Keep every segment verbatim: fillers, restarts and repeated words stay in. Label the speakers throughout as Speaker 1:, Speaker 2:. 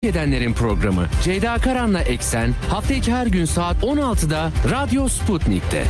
Speaker 1: edenlerin programı Ceyda Karan'la Eksen hafta içi her gün saat on altıda Radyo Sputnik'te.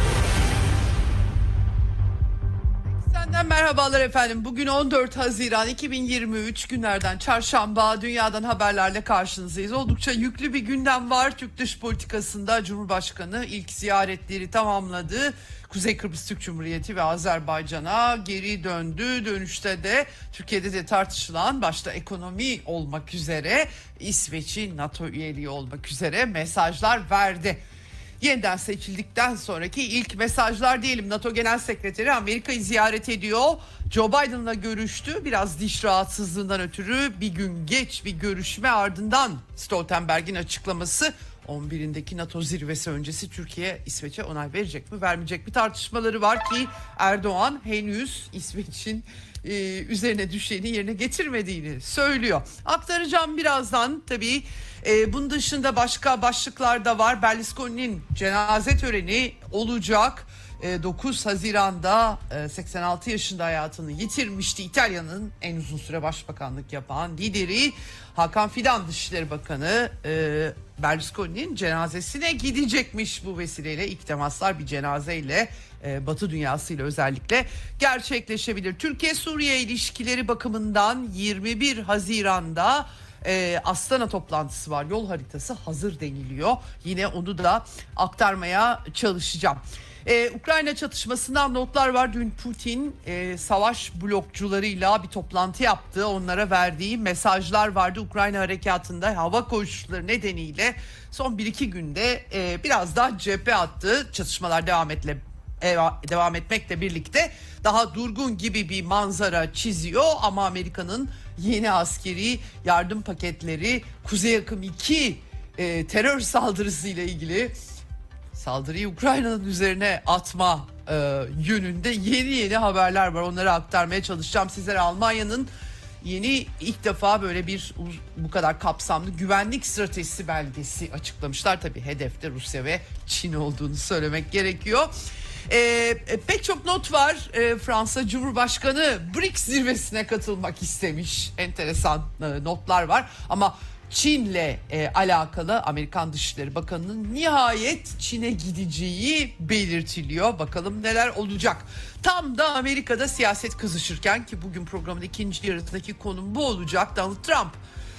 Speaker 2: Senden merhabalar efendim. Bugün on dört Haziran iki bin yirmi üç günlerden çarşamba, dünyadan haberlerle karşınızdayız. Oldukça yüklü bir gündem var. Türk dış politikasında Cumhurbaşkanı ilk ziyaretleri tamamladı. Kuzey Kıbrıs Türk Cumhuriyeti ve Azerbaycan'a geri döndü. Dönüşte de Türkiye'de de tartışılan, başta ekonomi olmak üzere, İsveç'in NATO üyeliği olmak üzere mesajlar verdi. Yeniden seçildikten sonraki ilk mesajlar diyelim. NATO Genel Sekreteri Amerika'yı ziyaret ediyor. Joe Biden'la görüştü. Biraz diş rahatsızlığından ötürü bir gün geç bir görüşme, ardından Stoltenberg'in açıklaması. on birindeki NATO zirvesi öncesi Türkiye İsveç'e onay verecek mi vermeyecek mi tartışmaları var ki Erdoğan henüz İsveç'in e, üzerine düşeni yerine getirmediğini söylüyor. Aktaracağım birazdan tabii. E, bunun dışında başka başlıklar da var. Berlusconi'nin cenaze töreni olacak. E, dokuz Haziran'da e, seksen altı yaşında hayatını yitirmişti. İtalya'nın en uzun süre başbakanlık yapan lideri Hakan Fidan Dışişleri Bakanı e, Berlusconi'nin cenazesine gidecekmiş. Bu vesileyle ilk temaslar bir cenazeyle e, Batı dünyasıyla özellikle gerçekleşebilir. Türkiye-Suriye ilişkileri bakımından yirmi bir Haziran'da E, Astana toplantısı var. Yol haritası hazır deniliyor. Yine onu da aktarmaya çalışacağım. Ee, Ukrayna çatışmasından notlar var. Dün Putin e, savaş blokçularıyla bir toplantı yaptı. Onlara verdiği mesajlar vardı. Ukrayna harekatında hava koşulları nedeniyle son bir iki günde e, biraz daha cephe attı. Çatışmalar devam etle, e, devam etmekle birlikte daha durgun gibi bir manzara çiziyor. Ama Amerika'nın yeni askeri yardım paketleri, Kuzey Akım iki e, terör saldırısı ile ilgili saldırıyı Ukrayna'nın üzerine atma e, yönünde yeni yeni haberler var. Onları aktarmaya çalışacağım sizlere. Almanya'nın yeni, ilk defa böyle bir bu kadar kapsamlı güvenlik stratejisi belgesi açıklamışlar. Tabii hedefte Rusya ve Çin olduğunu söylemek gerekiyor. E, e, pek çok not var. E, Fransa Cumhurbaşkanı B R I C S zirvesine katılmak istemiş. Enteresan e, notlar var ama Çin'le e, alakalı Amerikan Dışişleri Bakanı'nın nihayet Çin'e gideceği belirtiliyor. Bakalım neler olacak. Tam da Amerika'da siyaset kızışırken, ki bugün programın ikinci yarısındaki konum bu olacak, Donald Trump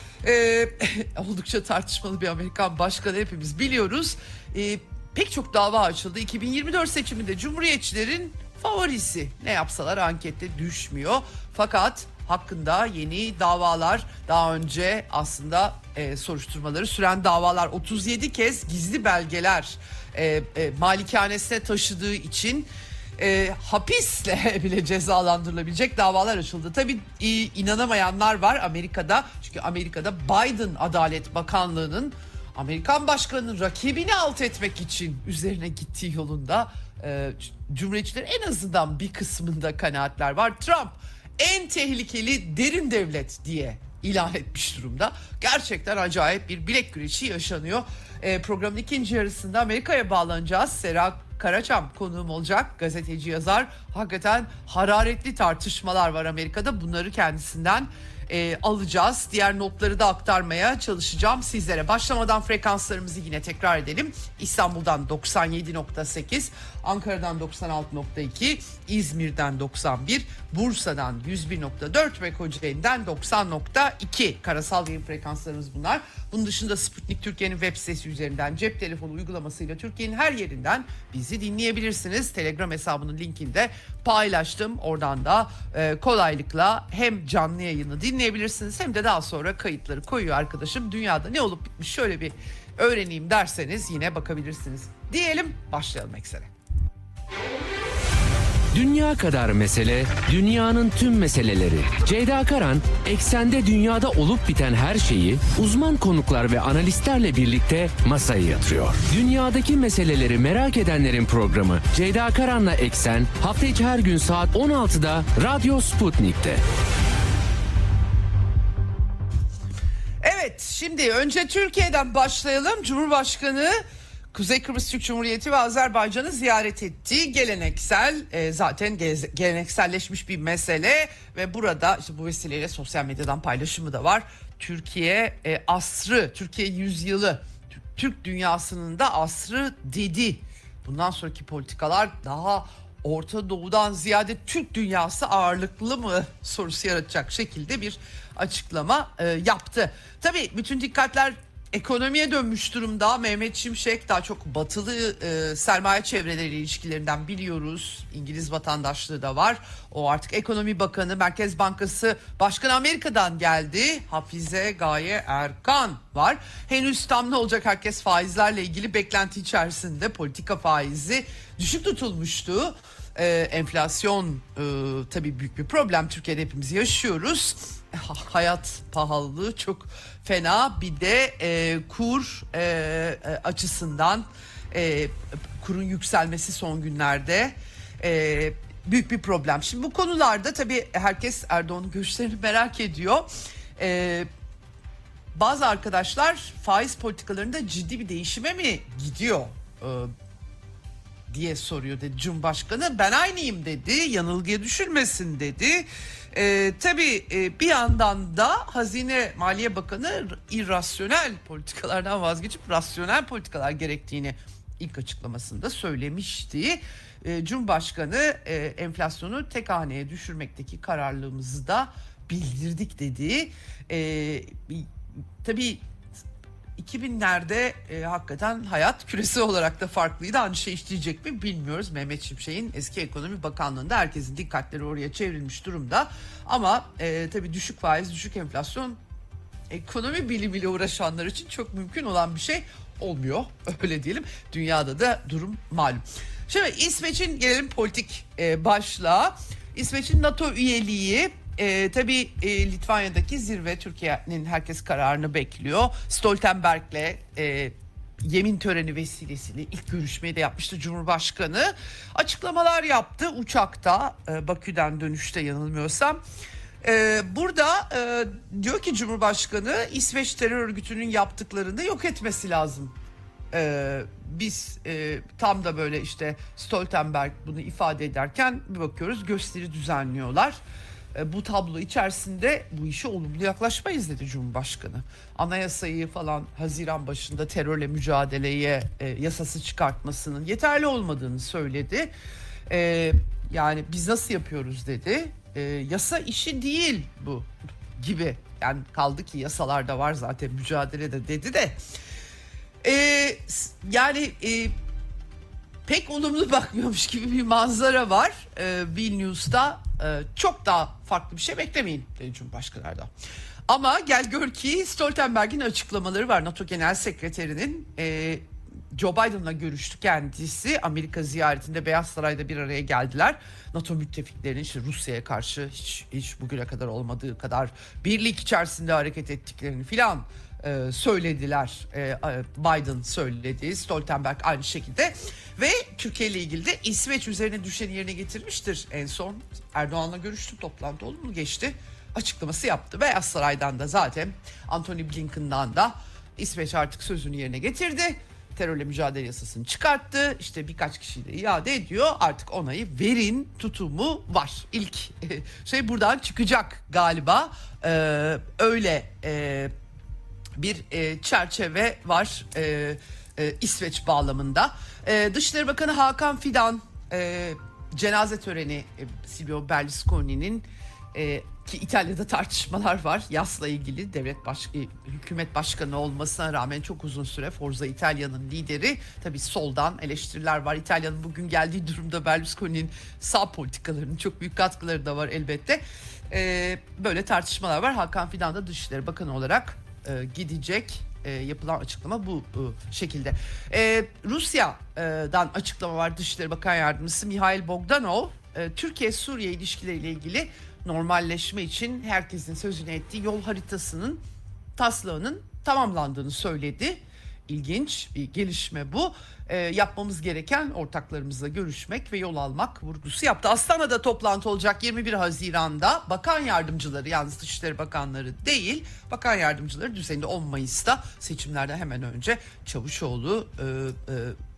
Speaker 2: e, oldukça tartışmalı bir Amerikan başkanı, hepimiz biliyoruz. E, pek çok dava açıldı. iki bin yirmi dört seçiminde Cumhuriyetçilerin favorisi, ne yapsalar ankette düşmüyor. Fakat hakkında yeni davalar, daha önce aslında e, soruşturmaları süren davalar, otuz yedi kez gizli belgeler e, e, malikanesine taşıdığı için e, hapisle bile cezalandırılabilecek davalar açıldı. Tabii e, inanamayanlar var Amerika'da, çünkü Amerika'da Biden Adalet Bakanlığı'nın Amerikan başkanının rakibini alt etmek için üzerine gittiği yolunda e, Cumhuriyetçilerin en azından bir kısmında kanaatler var. Trump en tehlikeli derin devlet diye ilan etmiş durumda. Gerçekten acayip bir bilek güreşi yaşanıyor. E, programın ikinci yarısında Amerika'ya bağlanacağız. Sera Karaçam konuğum olacak. Gazeteci, yazar. Hakikaten hararetli tartışmalar var Amerika'da. Bunları kendisinden e, alacağız. Diğer notları da aktarmaya çalışacağım sizlere. Başlamadan frekanslarımızı yine tekrar edelim. İstanbul'dan doksan yedi nokta sekiz, Ankara'dan doksan altı nokta iki, İzmir'den doksan bir, Bursa'dan yüz bir nokta dört ve Kocaeli'den doksan nokta iki karasal yayın frekanslarımız bunlar. Bunun dışında Sputnik Türkiye'nin web sitesi üzerinden, cep telefonu uygulamasıyla Türkiye'nin her yerinden bizi dinleyebilirsiniz. Telegram hesabının linkini de paylaştım. Oradan da e, kolaylıkla hem canlı yayını dinleyebilirsiniz hem de daha sonra kayıtları koyuyor arkadaşım. Dünyada ne olup bitmiş şöyle bir öğreneyim derseniz yine bakabilirsiniz. Diyelim, başlayalım eksene.
Speaker 1: Dünya kadar mesele, dünyanın tüm meseleleri. Ceyda Karan, Eksen'de dünyada olup biten her şeyi uzman konuklar ve analistlerle birlikte masaya yatırıyor. Dünyadaki meseleleri merak edenlerin programı Ceyda Karan'la Eksen hafta içi her gün saat on altıda Radyo Sputnik'te.
Speaker 2: Evet, şimdi önce Türkiye'den başlayalım. Cumhurbaşkanı Kuzey Kıbrıs Türk Cumhuriyeti ve Azerbaycan'ı ziyaret etti. Geleneksel, e, zaten ge- gelenekselleşmiş bir mesele ve burada işte bu vesileyle sosyal medyadan paylaşımı da var. Türkiye e, asrı, Türkiye yüzyılı, Türk dünyasının da asrı dedi. Bundan sonraki politikalar daha Orta Doğu'dan ziyade Türk dünyası ağırlıklı mı sorusu yaratacak şekilde bir açıklama e, yaptı. Tabii bütün dikkatler ekonomiye dönmüş durumda. Mehmet Şimşek daha çok batılı e, sermaye çevreleriyle ilişkilerinden biliyoruz. İngiliz vatandaşlığı da var. O artık ekonomi bakanı, Merkez Bankası Başkanı Amerika'dan geldi. Hafize Gaye Erkan var. Henüz tam ne olacak, herkes faizlerle ilgili beklenti içerisinde. Politika faizi düşük tutulmuştu. Ee, enflasyon e, tabii büyük bir problem, Türkiye'de hepimiz yaşıyoruz. Hayat pahalılığı çok fena, bir de e, kur e, e, açısından e, kurun yükselmesi son günlerde e, büyük bir problem. Şimdi bu konularda tabii herkes Erdoğan'ın görüşlerini merak ediyor. E, bazı arkadaşlar faiz politikalarında ciddi bir değişime mi gidiyor e, diye soruyor dedi Cumhurbaşkanı. Ben aynıyım dedi, yanılgıya düşülmesin dedi. Ee, tabii e, bir yandan da Hazine Maliye Bakanı irrasyonel politikalardan vazgeçip rasyonel politikalar gerektiğini ilk açıklamasında söylemişti. Ee, Cumhurbaşkanı e, enflasyonu tek haneye düşürmekteki kararlılığımızı da bildirdik dedi. Ee, tabii iki binlerde e, hakikaten hayat küresel olarak da farklıydı. Aynı şey işleyecek mi bilmiyoruz. Mehmet Şimşek'in eski Ekonomi Bakanlığı'nda herkesin dikkatleri oraya çevrilmiş durumda. Ama e, tabii düşük faiz, düşük enflasyon ekonomi bilimiyle uğraşanlar için çok mümkün olan bir şey olmuyor. Öyle diyelim. Dünyada da durum malum. Şimdi İsveç'in gelelim politik e, başlığa. İsveç'in NATO üyeliği. Ee, tabii e, Litvanya'daki zirve, Türkiye'nin herkes kararını bekliyor. Stoltenberg'le e, yemin töreni vesilesiyle ilk görüşmeyi de yapmıştı Cumhurbaşkanı. Açıklamalar yaptı uçakta, e, Bakü'den dönüşte yanılmıyorsam. E, burada e, diyor ki Cumhurbaşkanı, İsveç terör örgütünün yaptıklarını yok etmesi lazım. E, biz e, tam da böyle işte Stoltenberg bunu ifade ederken bir bakıyoruz gösteri düzenliyorlar. Bu tablo içerisinde bu işe olumlu yaklaşmayız dedi Cumhurbaşkanı. Anayasayı falan Haziran başında terörle mücadeleye e, yasası çıkartmasının yeterli olmadığını söyledi. E, yani biz nasıl yapıyoruz dedi. E, yasa işi değil bu gibi. Yani kaldı ki yasalarda var zaten mücadelede dedi de. E, yani... E, pek olumlu bakmıyormuş gibi bir manzara var. Ee, Vilnius'ta e, çok daha farklı bir şey beklemeyin dedi Cumhurbaşkanı Erdoğan. Ama gel gör ki Stoltenberg'in açıklamaları var. NATO Genel Sekreterinin e, Joe Biden'la görüştü kendisi. Amerika ziyaretinde Beyaz Saray'da bir araya geldiler. NATO müttefiklerinin işte Rusya'ya karşı hiç, hiç bugüne kadar olmadığı kadar birlik içerisinde hareket ettiklerini filan Ee, söylediler. Ee, Biden söyledi, Stoltenberg aynı şekilde ve Türkiye ile ilgili de İsveç üzerine düşeni yerine getirmiştir. En son Erdoğan'la görüştü, toplantı oldu mu geçti, açıklaması yaptı. Beyaz Saray'dan da zaten Antony Blinken'dan da İsveç artık sözünü yerine getirdi. Terörle mücadele yasasını çıkarttı. İşte birkaç kişiyi de iade ediyor. Artık onayı verin tutumu var. İlk şey buradan çıkacak galiba. Ee, öyle e, bir e, çerçeve var e, e, İsveç bağlamında. E, Dışişleri Bakanı Hakan Fidan e, cenaze töreni e, Silvio Berlusconi'nin e, ki İtalya'da tartışmalar var. Yas'la ilgili devlet baş, e, hükümet başkanı olmasına rağmen çok uzun süre Forza İtalya'nın lideri. Tabii soldan eleştiriler var. İtalya'nın bugün geldiği durumda Berlusconi'nin sağ politikalarının çok büyük katkıları da var elbette. E, böyle tartışmalar var. Hakan Fidan da Dışişleri Bakanı olarak e, gidecek. E, yapılan açıklama bu e, şekilde. E, Rusya'dan açıklama var. Dışişleri Bakan Yardımcısı Mikhail Bogdanov, e, Türkiye-Suriye ilişkileriyle ilgili normalleşme için herkesin sözünü ettiği yol haritasının taslağının tamamlandığını söyledi. İlginç bir gelişme bu. E, yapmamız gereken ortaklarımızla görüşmek ve yol almak vurgusu yaptı. Astana'da toplantı olacak yirmi bir Haziran'da. Bakan yardımcıları, yalnız Dışişleri Bakanları değil, bakan yardımcıları düzeyinde on Mayıs'ta seçimlerden hemen önce Çavuşoğlu e, e,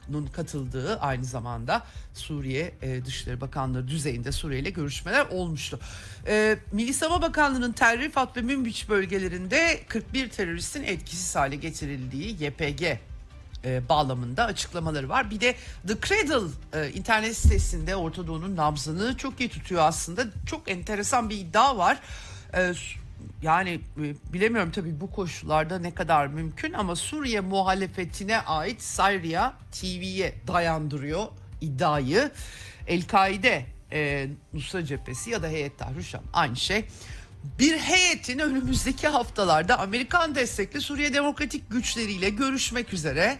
Speaker 2: katıldığı aynı zamanda Suriye e, Dışişleri Bakanları düzeyinde Suriye ile görüşmeler olmuştu. E, Milli Savunma Bakanlığı'nın Tel Rifat ve Münbiç bölgelerinde kırk bir teröristin etkisiz hale getirildiği Y P G e, bağlamında açıklamaları var. Bir de The Cradle e, internet sitesinde Orta Doğu'nun nabzını çok iyi tutuyor aslında. Çok enteresan bir iddia var. E, Yani bilemiyorum tabii bu koşullarda ne kadar mümkün ama Suriye muhalefetine ait Sayria T V'ye dayandırıyor iddiayı. El-Kaide, e, Nusra Cephesi ya da Heyet Tahrir Şam aynı şey. Bir heyetin önümüzdeki haftalarda Amerikan destekli Suriye Demokratik Güçleriyle görüşmek üzere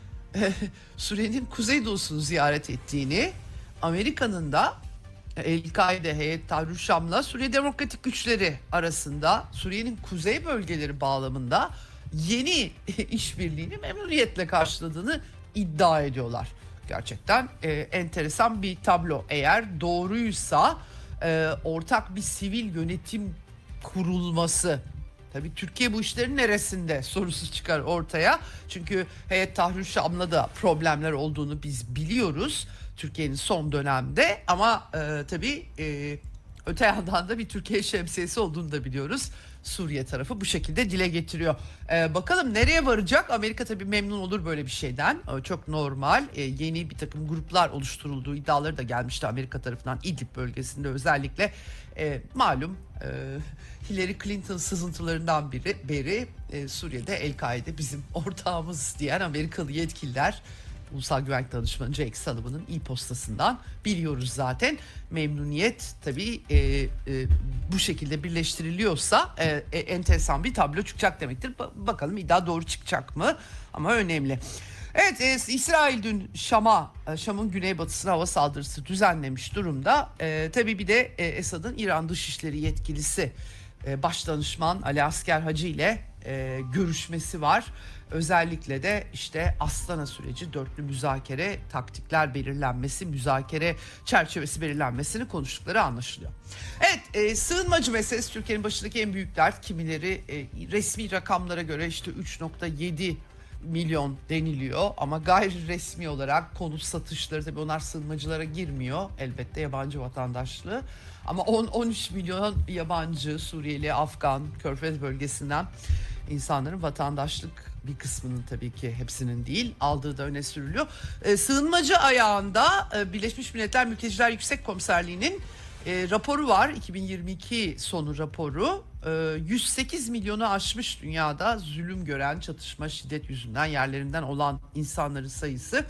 Speaker 2: e, Suriye'nin kuzeydoğusunu ziyaret ettiğini, Amerika'nın da El-Kaide, Heyet Tahrir Şam'la Suriye Demokratik Güçleri arasında Suriye'nin kuzey bölgeleri bağlamında yeni işbirliğini memnuniyetle karşıladığını iddia ediyorlar. Gerçekten e, enteresan bir tablo. Eğer doğruysa e, ortak bir sivil yönetim kurulması. Tabii Türkiye bu işlerin neresinde sorusu çıkar ortaya. Çünkü Heyet Tahrir Şam'la da problemler olduğunu biz biliyoruz. Türkiye'nin son dönemde ama e, tabii e, öte yandan da bir Türkiye şemsiyesi olduğunu da biliyoruz. Suriye tarafı bu şekilde dile getiriyor. E, bakalım nereye varacak? Amerika tabii memnun olur böyle bir şeyden. E, çok normal. E, yeni bir takım gruplar oluşturulduğu iddiaları da gelmişti Amerika tarafından İdlib bölgesinde özellikle. E, malum e, Hillary Clinton sızıntılarından biri, beri e, Suriye'de El-Kaide bizim ortağımız diyen Amerikalı yetkililer, Ulusal Güvenlik Danışmanı Jake Sullivan'ın e-postasından biliyoruz zaten. Memnuniyet tabii e, e, bu şekilde birleştiriliyorsa e, e, enteresan bir tablo çıkacak demektir. Ba- bakalım iddia doğru çıkacak mı? Ama önemli. Evet, e, İsrail dün Şam'a, Şam'ın güneybatısına hava saldırısı düzenlemiş durumda. E, tabii bir de e, Esad'ın İran Dışişleri Yetkilisi e, Başdanışman Ali Asker Hacı ile e, görüşmesi var. Özellikle de işte Astana süreci, dörtlü müzakere, taktikler belirlenmesi, müzakere çerçevesi belirlenmesini konuştukları anlaşılıyor. Evet, e, sığınmacı meselesi Türkiye'nin başındaki en büyük dert. Kimileri e, resmi rakamlara göre işte üç nokta yedi milyon deniliyor ama gayri resmi olarak konut satışları, tabii onlar sığınmacılara girmiyor elbette, yabancı vatandaşlığı, ama on on üç milyon yabancı, Suriyeli, Afgan, Körfez bölgesinden insanların vatandaşlık bir kısmının, tabii ki hepsinin değil, aldığı da öne sürülüyor. E, sığınmacı ayağında e, Birleşmiş Milletler Mülteciler Yüksek Komiserliği'nin e, raporu var, iki bin yirmi iki sonu raporu. E, yüz sekiz milyonu aşmış dünyada zulüm gören, çatışma, şiddet yüzünden yerlerinden olan insanların sayısı.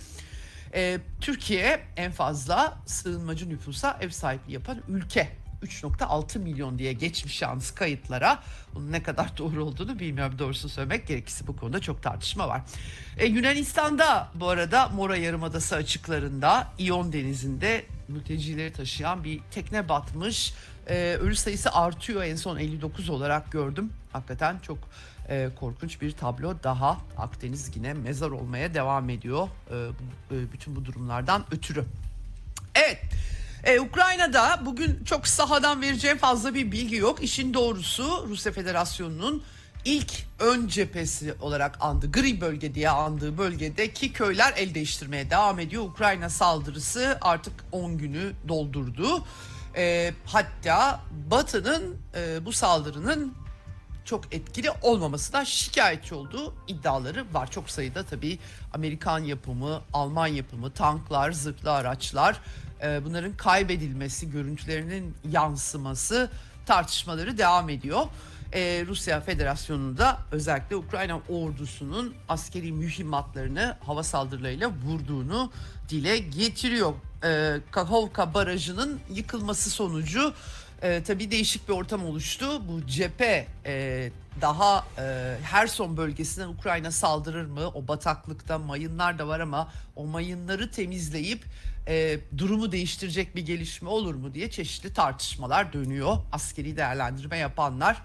Speaker 2: E, Türkiye en fazla sığınmacı nüfusa ev sahipliği yapan ülke. üç nokta altı milyon diye geçmiş yalnız kayıtlara. Bunun ne kadar doğru olduğunu bilmiyorum, doğrusunu söylemek gerekirse bu konuda çok tartışma var. E, Yunanistan'da bu arada Mora Yarımadası açıklarında İyon Denizi'nde mültecileri taşıyan bir tekne batmış. E, ölü sayısı artıyor, en son elli dokuz olarak gördüm. Hakikaten çok e, korkunç bir tablo daha. Akdeniz yine mezar olmaya devam ediyor e, e, bütün bu durumlardan ötürü. Evet. Ee, Ukrayna'da bugün çok sahadan vereceğim fazla bir bilgi yok. İşin doğrusu Rusya Federasyonu'nun ilk ön cephesi olarak andığı, gri bölge diye andığı bölgedeki köyler el değiştirmeye devam ediyor. Ukrayna saldırısı artık on günü doldurdu. Ee, hatta Batı'nın e, bu saldırının çok etkili olmamasından şikayetçi olduğu iddiaları var. Çok sayıda tabii Amerikan yapımı, Alman yapımı tanklar, zırhlı araçlar, bunların kaybedilmesi, görüntülerinin yansıması tartışmaları devam ediyor. Ee, Rusya Federasyonu'nda özellikle Ukrayna ordusunun askeri mühimmatlarını hava saldırılarıyla vurduğunu dile getiriyor. Ee, Kakhovka Barajı'nın yıkılması sonucu e, tabii değişik bir ortam oluştu. Bu cephe e, daha e, Herson bölgesinden Ukrayna saldırır mı? O bataklıkta mayınlar da var ama o mayınları temizleyip e, durumu değiştirecek bir gelişme olur mu diye çeşitli tartışmalar dönüyor. Askeri değerlendirme yapanlar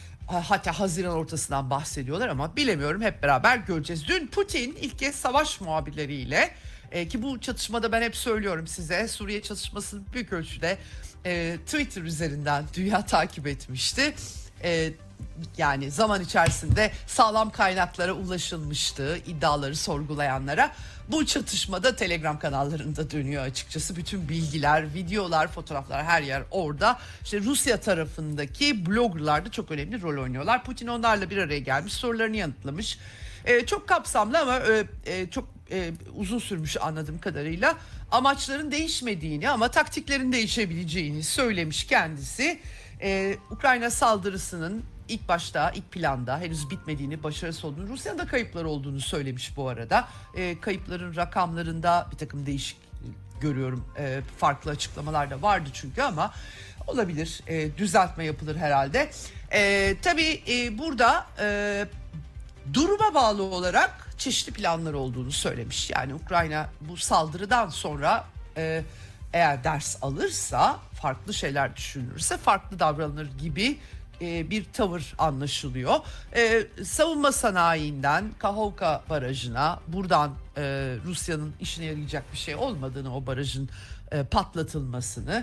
Speaker 2: hatta Haziran ortasından bahsediyorlar ama bilemiyorum, hep beraber göreceğiz. Dün Putin ilk kez savaş muhabirleriyle e, ki bu çatışmada ben hep söylüyorum size, Suriye çatışmasını büyük ölçüde e, Twitter üzerinden dünya takip etmişti. e, yani zaman içerisinde sağlam kaynaklara ulaşılmıştı, iddiaları sorgulayanlara. Bu çatışmada Telegram kanallarında dönüyor açıkçası. Bütün bilgiler, videolar, fotoğraflar, her yer orada. İşte Rusya tarafındaki bloggerlar da çok önemli rol oynuyorlar. Putin onlarla bir araya gelmiş, sorularını yanıtlamış. Ee, çok kapsamlı ama e, e, çok e, uzun sürmüş anladığım kadarıyla. Amaçların değişmediğini ama taktiklerin değişebileceğini söylemiş kendisi. Ee, Ukrayna saldırısının ilk başta, ilk planda henüz bitmediğini, başarısız olduğunu, Rusya'nın da kayıpları olduğunu söylemiş bu arada. E, kayıpların rakamlarında bir takım değişik görüyorum. E, farklı açıklamalar da vardı çünkü ama olabilir. E, düzeltme yapılır herhalde. E, tabii e, burada e, duruma bağlı olarak çeşitli planlar olduğunu söylemiş. Yani Ukrayna bu saldırıdan sonra e, eğer ders alırsa, farklı şeyler düşünürse farklı davranır gibi bir tavır anlaşılıyor. Ee, savunma sanayinden Kahovka Barajı'na, buradan e, Rusya'nın işine yarayacak bir şey olmadığını, o barajın e, patlatılmasını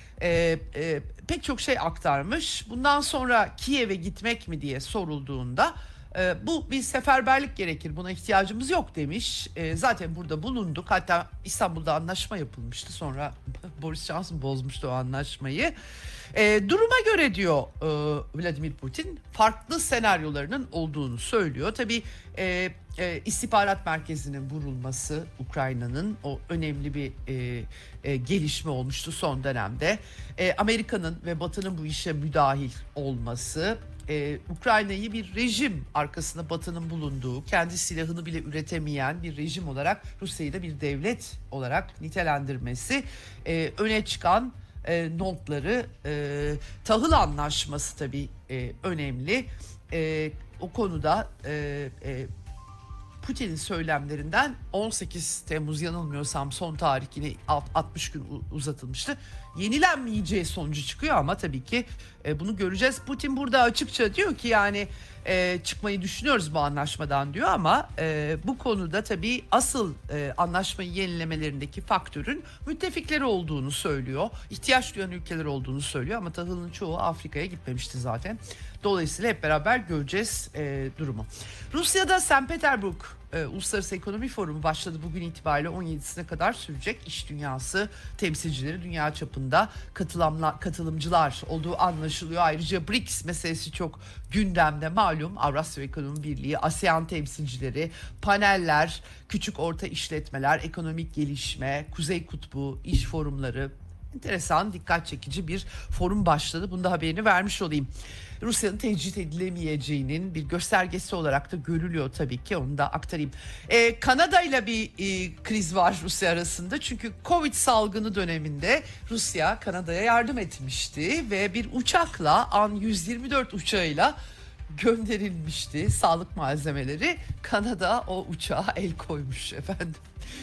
Speaker 2: e, e, pek çok şey aktarmış. Bundan sonra Kiev'e gitmek mi diye sorulduğunda e, bu bir seferberlik gerekir, buna ihtiyacımız yok demiş. E, zaten burada bulunduk, hatta İstanbul'da anlaşma yapılmıştı, sonra Boris Johnson bozmuştu o anlaşmayı. E, duruma göre diyor e, Vladimir Putin, farklı senaryolarının olduğunu söylüyor. Tabii e, e, istihbarat merkezinin vurulması Ukrayna'nın, o önemli bir e, e, gelişme olmuştu son dönemde. E, Amerika'nın ve Batı'nın bu işe müdahil olması, e, Ukrayna'yı bir rejim arkasında Batı'nın bulunduğu, kendi silahını bile üretemeyen bir rejim olarak, Rusya'yı da bir devlet olarak nitelendirmesi e, öne çıkan E, notları, e, tahıl anlaşması tabii e, önemli. E, o konuda e, e, Putin'in söylemlerinden on sekiz Temmuz yanılmıyorsam son tarih yine altmış gün uzatılmıştı. Yenilenmeyeceği sonucu çıkıyor ama tabii ki e, bunu göreceğiz. Putin burada açıkça diyor ki yani e, çıkmayı düşünüyoruz bu anlaşmadan diyor ama e, bu konuda tabii asıl e, anlaşmayı yenilemelerindeki faktörün müttefikleri olduğunu söylüyor. İhtiyaç duyan ülkeler olduğunu söylüyor ama tahılın çoğu Afrika'ya gitmemişti zaten. Dolayısıyla hep beraber göreceğiz e, durumu. Rusya'da Sankt Petersburg e, Uluslararası Ekonomi Forumu başladı. Bugün itibariyle on yedisine kadar sürecek. İş dünyası temsilcileri, dünya çapında katılamla, katılımcılar olduğu anlaşılıyor. Ayrıca B R I C S meselesi çok gündemde, malum. Avrasya Ekonomi Birliği, ASEAN temsilcileri, paneller, küçük orta işletmeler, ekonomik gelişme, Kuzey Kutbu, iş forumları. Enteresan, dikkat çekici bir forum başladı. Bunu da haberini vermiş olayım. Rusya'nın tecrit edilemeyeceğinin bir göstergesi olarak da görülüyor tabii ki, onu da aktarayım. Ee, Kanada ile bir e, kriz var Rusya arasında. Çünkü Covid salgını döneminde Rusya Kanada'ya yardım etmişti ve bir uçakla, An yüz yirmi dört uçağıyla gönderilmişti sağlık malzemeleri. Kanada o uçağa el koymuş efendim.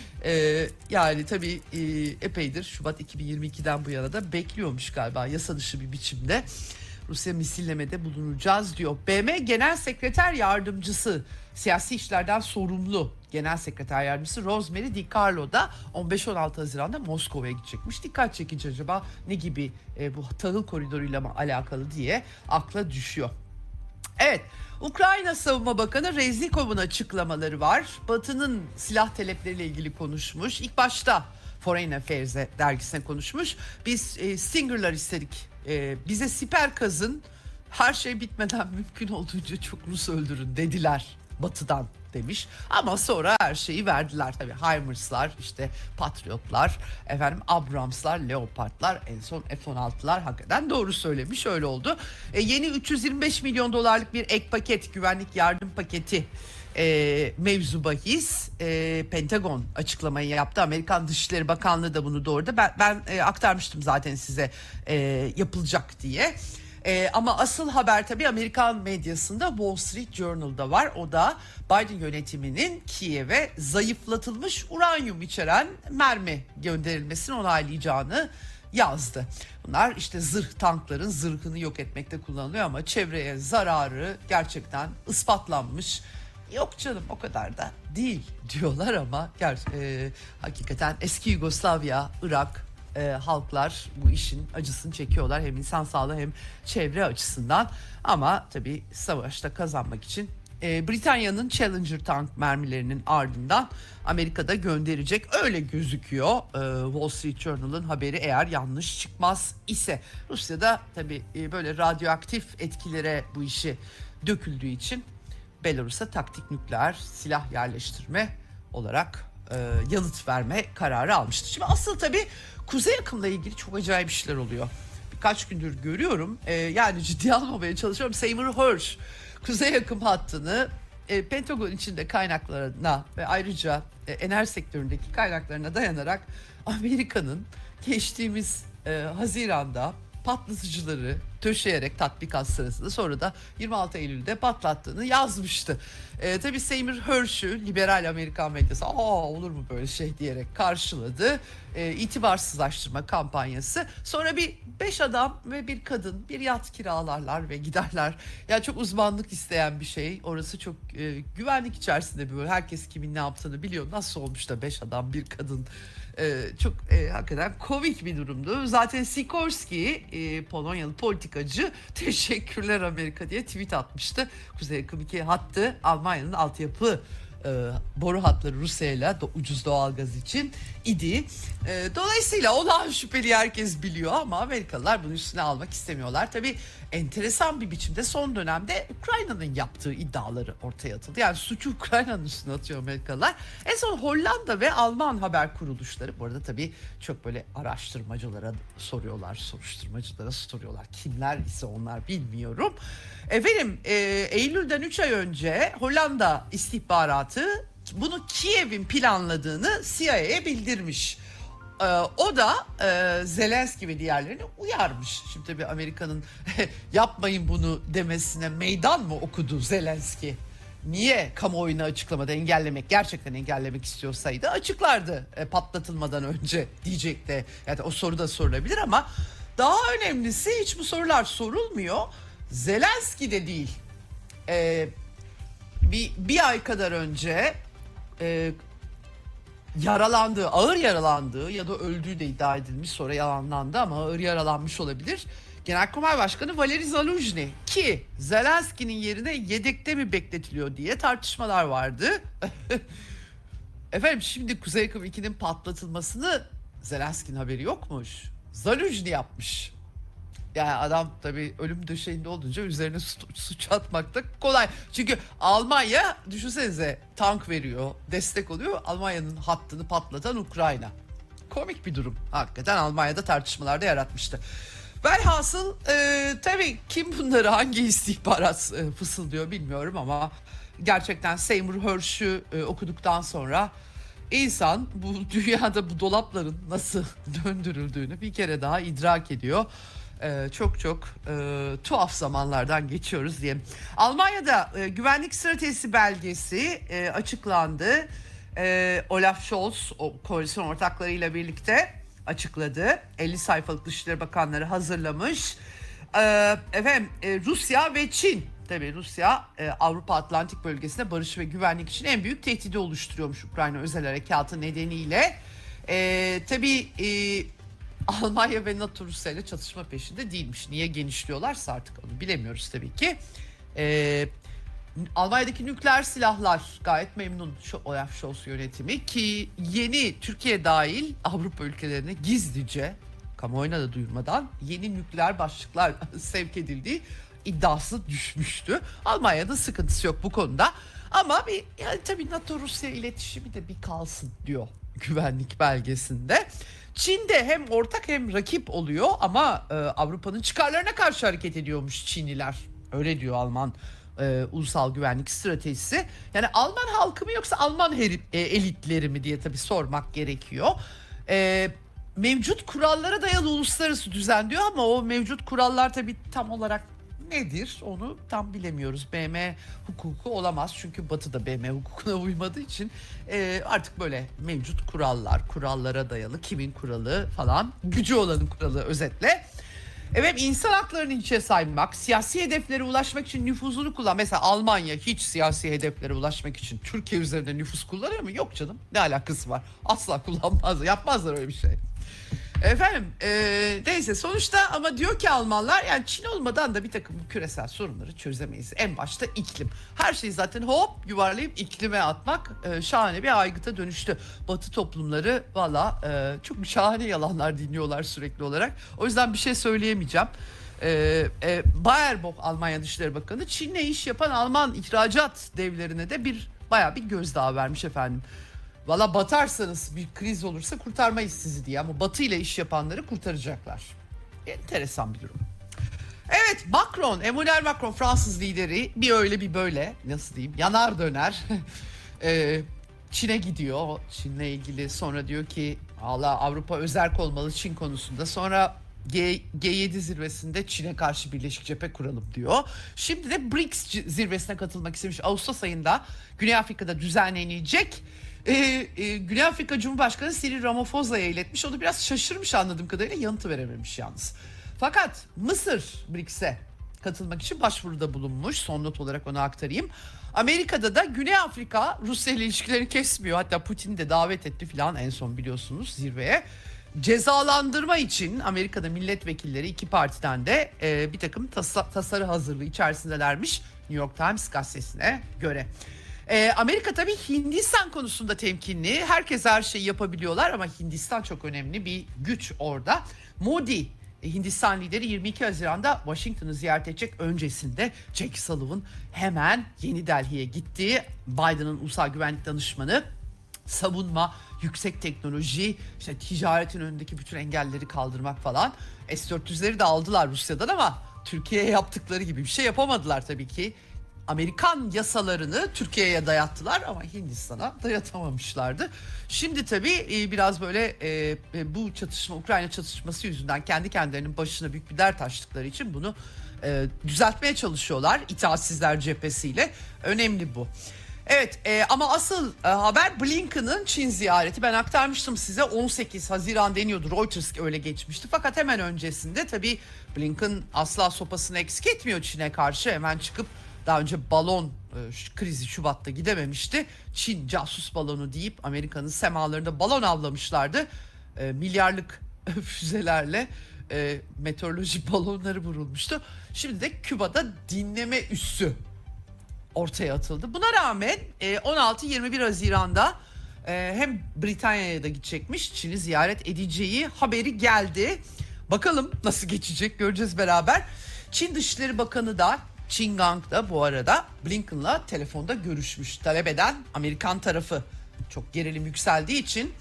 Speaker 2: Ee, yani tabii e, epeydir, Şubat iki bin yirmi ikiden bu yana da bekliyormuş galiba yasa dışı bir biçimde. Rusya misillemede bulunacağız diyor. B M Genel Sekreter Yardımcısı, siyasi işlerden sorumlu Genel Sekreter Yardımcısı Rosemary DiCarlo da on beş on altı Haziran'da Moskova'ya gidecekmiş. Dikkat çekici, acaba ne gibi e, bu tahıl koridoruyla mı alakalı diye akla düşüyor. Evet, Ukrayna Savunma Bakanı Reznikov'un açıklamaları var. Batı'nın silah talepleriyle ilgili konuşmuş. İlk başta Foreign Affairs dergisine konuşmuş. Biz e, Stinger'lar istedik. E, bize siper kazın, her şey bitmeden mümkün olduğunca çok Rus öldürün dediler Batı'dan demiş. Ama sonra her şeyi verdiler tabii. HIMARS'lar, işte Patriot'lar, efendim Abrams'lar, Leopard'lar, en son F on altılar, hakikaten doğru söylemiş, öyle oldu. E, yeni üç yüz yirmi beş milyon dolarlık bir ek paket, güvenlik yardım paketi e, mevzu bahis. E, Pentagon açıklamayı yaptı. Amerikan Dışişleri Bakanlığı da bunu doğurdu. Ben, ben e, aktarmıştım zaten size e, yapılacak diye. Ee, ama asıl haber tabii Amerikan medyasında, Wall Street Journal'da var. O da Biden yönetiminin Kiev'e zayıflatılmış uranyum içeren mermi gönderilmesini onaylayacağını yazdı. Bunlar işte zırh tankların zırhını yok etmekte kullanılıyor ama çevreye zararı gerçekten ispatlanmış. Yok canım, o kadar da değil diyorlar ama ger- e, hakikaten eski Yugoslavya, Irak, e, halklar bu işin acısını çekiyorlar. Hem insan sağlığı hem çevre açısından. Ama tabii savaşta kazanmak için e, Britanya'nın Challenger tank mermilerinin ardından Amerika'da gönderecek. Öyle gözüküyor e, Wall Street Journal'ın haberi, eğer yanlış çıkmaz ise. Rusya'da tabii e, böyle radyoaktif etkilere bu işi döküldüğü için Belarus'a taktik nükleer silah yerleştirme olarak e, yanıt verme kararı almıştı. Şimdi asıl tabii Kuzey Akım'la ilgili çok acayip işler oluyor. Birkaç gündür görüyorum. E, yani ciddiye almamaya çalışıyorum. Seymour Hersh Kuzey Akım hattını e, Pentagon içinde kaynaklarına ve ayrıca e, enerji sektöründeki kaynaklarına dayanarak Amerika'nın geçtiğimiz e, Haziran'da patlatıcıları döşeyerek tatbikat sırasında, sonra da yirmi altı Eylül'de patlattığını yazmıştı. E, tabii Seymour Hersh'ü liberal Amerikan medyası aa olur mu böyle şey diyerek karşıladı. E, itibarsızlaştırma kampanyası. Sonra bir beş adam ve bir kadın bir yat kiralarlar ve giderler. Yani çok uzmanlık isteyen bir şey. Orası çok e, güvenlik içerisinde, böyle herkes kimin ne yaptığını biliyor. Nasıl olmuş da beş adam bir kadın. Ee, çok e, hakikaten komik bir durumdu. Zaten Sikorski, e, Polonyalı politikacı, teşekkürler Amerika diye tweet atmıştı. Kuzey Akım iki hattı Almanya'nın altyapı e, boru hatları Rusya'yla do- ucuz doğalgaz için idi. E, dolayısıyla olağan şüpheli herkes biliyor ama Amerikalılar bunu üstüne almak istemiyorlar. Tabii enteresan bir biçimde son dönemde Ukrayna'nın yaptığı iddiaları ortaya atıldı. Yani suçu Ukrayna'nın üstüne atıyor Amerikalılar. En son Hollanda ve Alman haber kuruluşları, bu arada tabii çok böyle araştırmacılara soruyorlar, soruşturmacılara soruyorlar. Kimler ise onlar bilmiyorum. Efendim e, Eylül'den üç ay önce Hollanda istihbaratı bunu Kiev'in planladığını C I A'ye bildirmiş. Ee, o da e, Zelenski ve diğerlerini uyarmış. Şimdi tabii Amerika'nın yapmayın bunu demesine meydan mı okudu Zelenski? Niye kamuoyuna açıklamada engellemek, gerçekten engellemek istiyorsaydı açıklardı e, patlatılmadan önce diyecekti. Yani o soru da sorulabilir ama daha önemlisi hiç bu sorular sorulmuyor. Zelenski de değil. Ee, bir, bir ay kadar önce e, yaralandığı, ağır yaralandığı ya da öldüğü de iddia edilmiş, sonra yalanlandı ama ağır yaralanmış olabilir. Genelkurmay Başkanı Valeri Zaluzhny, ki Zelenski'nin yerine yedekte mi bekletiliyor diye tartışmalar vardı. Efendim şimdi Kuzey Akım ikinin patlatılmasını Zelenski'nin haberi yokmuş. Zaluzhny yapmış. Yani adam tabii ölüm döşeğinde olunca üzerine suç, suç atmak da kolay. Çünkü Almanya, düşünsenize, tank veriyor, destek oluyor. Almanya'nın hattını patlatan Ukrayna. Komik bir durum. Hakikaten Almanya'da tartışmalarda yaratmıştı. Velhasıl e, tabii kim bunları, hangi istihbarat e, fısıldıyor bilmiyorum ama gerçekten Seymour Hersh'ü e, okuduktan sonra insan bu dünyada bu dolapların nasıl döndürüldüğünü bir kere daha idrak ediyor. Ee, çok çok e, tuhaf zamanlardan geçiyoruz diye. Almanya'da e, güvenlik stratejisi belgesi e, açıklandı. E, Olaf Scholz o koalisyon ortaklarıyla birlikte açıkladı. elli sayfalık Dışişleri Bakanları hazırlamış. E, efendim e, Rusya ve Çin. Tabii Rusya e, Avrupa Atlantik bölgesinde barış ve güvenlik için en büyük tehdidi oluşturuyormuş Ukrayna özel harekatı nedeniyle. E, tabii e, Almanya ve NATO Rusya ile çatışma peşinde değilmiş. Niye genişliyorlarsa artık onu bilemiyoruz tabii ki. Ee, Almanya'daki nükleer silahlar gayet memnun şu Olaf Scholz yönetimi, ki yeni Türkiye dahil Avrupa ülkelerine gizlice, kamuoyuna da duyurmadan yeni nükleer başlıklar sevk edildiği iddiası düşmüştü. Almanya'da sıkıntısı yok bu konuda. Ama bir yani tabii NATO Rusya iletişimi de bir kalsın diyor güvenlik belgesinde. Çin'de hem ortak hem rakip oluyor ama e, Avrupa'nın çıkarlarına karşı hareket ediyormuş Çinliler. Öyle diyor Alman e, ulusal güvenlik stratejisi. Yani Alman halkı mı yoksa Alman heri, e, elitleri mi diye tabii sormak gerekiyor. E, mevcut kurallara dayalı uluslararası düzen diyor ama o mevcut kurallar tabii tam olarak nedir onu tam bilemiyoruz. B M hukuku olamaz çünkü Batı da B M hukukuna uymadığı için e, artık böyle mevcut kurallar, kurallara dayalı, kimin kuralı falan, gücü olanın kuralı özetle. Evet, insan haklarını hiçe saymak, siyasi hedeflere ulaşmak için nüfuzunu kullan. Mesela Almanya hiç siyasi hedeflere ulaşmak için Türkiye üzerinde nüfus kullanıyor mu? Yok canım, ne alakası var? Asla kullanmaz, yapmazlar öyle bir şey. Efendim e, neyse sonuçta ama diyor ki Almanlar yani Çin olmadan da bir takım küresel sorunları çözemeyiz. En başta iklim. Her şeyi zaten hop yuvarlayıp iklime atmak e, şahane bir aygıta dönüştü. Batı toplumları valla e, çok şahane yalanlar dinliyorlar sürekli olarak. O yüzden bir şey söyleyemeyeceğim. E, e, Baerbock Almanya Dışişleri Bakanı Çin'le iş yapan Alman ihracat devlerine de bir bayağı bir gözdağı vermiş efendim. Valla batarsanız bir kriz olursa kurtarmayız sizi diye ama Batı ile iş yapanları kurtaracaklar. Enteresan bir durum. Evet Macron, Emmanuel Macron Fransız lideri bir öyle bir böyle nasıl diyeyim yanar döner ee, Çin'e gidiyor. Çin'le ilgili sonra diyor ki Allah Avrupa özerk olmalı Çin konusunda. Sonra G, G yedi zirvesinde Çin'e karşı birleşik cephe kuralım diyor. Şimdi de B R I C S zirvesine katılmak istemiş. Ağustos ayında Güney Afrika'da düzenlenecek. Ee, e, Güney Afrika Cumhurbaşkanı Cyril Ramaphosa iletmiş. O da biraz şaşırmış anladığım kadarıyla yanıtı verememiş yalnız. Fakat Mısır B R I C S'e katılmak için başvuruda bulunmuş. Son not olarak onu aktarayım. Amerika'da da Güney Afrika Rusya ile ilişkileri kesmiyor. Hatta Putin'i de davet etti filan en son biliyorsunuz zirveye. Cezalandırma için Amerika'da milletvekilleri iki partiden de e, bir takım tasa, tasarı hazırlığı içerisindelermiş New York Times gazetesine göre. E, Amerika tabii Hindistan konusunda temkinli. Herkes her şeyi yapabiliyorlar ama Hindistan çok önemli bir güç orada. Modi Hindistan lideri yirmi iki Haziran'da Washington'ı ziyaret edecek öncesinde Jake Sullivan hemen Yeni Delhi'ye gitti. Biden'ın ulusal güvenlik danışmanı savunma, yüksek teknoloji, işte ticaretin önündeki bütün engelleri kaldırmak falan. S dört yüzleri de aldılar Rusya'dan ama Türkiye'ye yaptıkları gibi bir şey yapamadılar tabii ki. Amerikan yasalarını Türkiye'ye dayattılar ama Hindistan'a dayatamamışlardı. Şimdi tabii biraz böyle e, bu çatışma, Ukrayna çatışması yüzünden kendi kendilerinin başına büyük bir dert açtıkları için bunu e, düzeltmeye çalışıyorlar itaatsizler cephesiyle. Önemli bu. Evet e, ama asıl e, haber Blinken'ın Çin ziyareti. Ben aktarmıştım size on sekiz Haziran deniyordu. Reuters öyle geçmişti. Fakat hemen öncesinde tabii Blinken asla sopasını eksik etmiyor Çin'e karşı. Hemen çıkıp daha önce balon e, krizi Şubat'ta gidememişti. Çin casus balonu deyip Amerika'nın semalarında balon avlamışlardı. E, milyarlık füzelerle e, meteoroloji balonları vurulmuştu. Şimdi de Küba'da dinleme üssü ortaya atıldı. Buna rağmen on altı yirmi bir Haziran'da hem Britanya'ya da gidecekmiş, Çin'i ziyaret edeceği haberi geldi. Bakalım nasıl geçecek göreceğiz beraber. Çin Dışişleri Bakanı da Qin Gang da bu arada Blinken'la telefonda görüşmüş. Talep eden Amerikan tarafı, çok gerilim yükseldiği için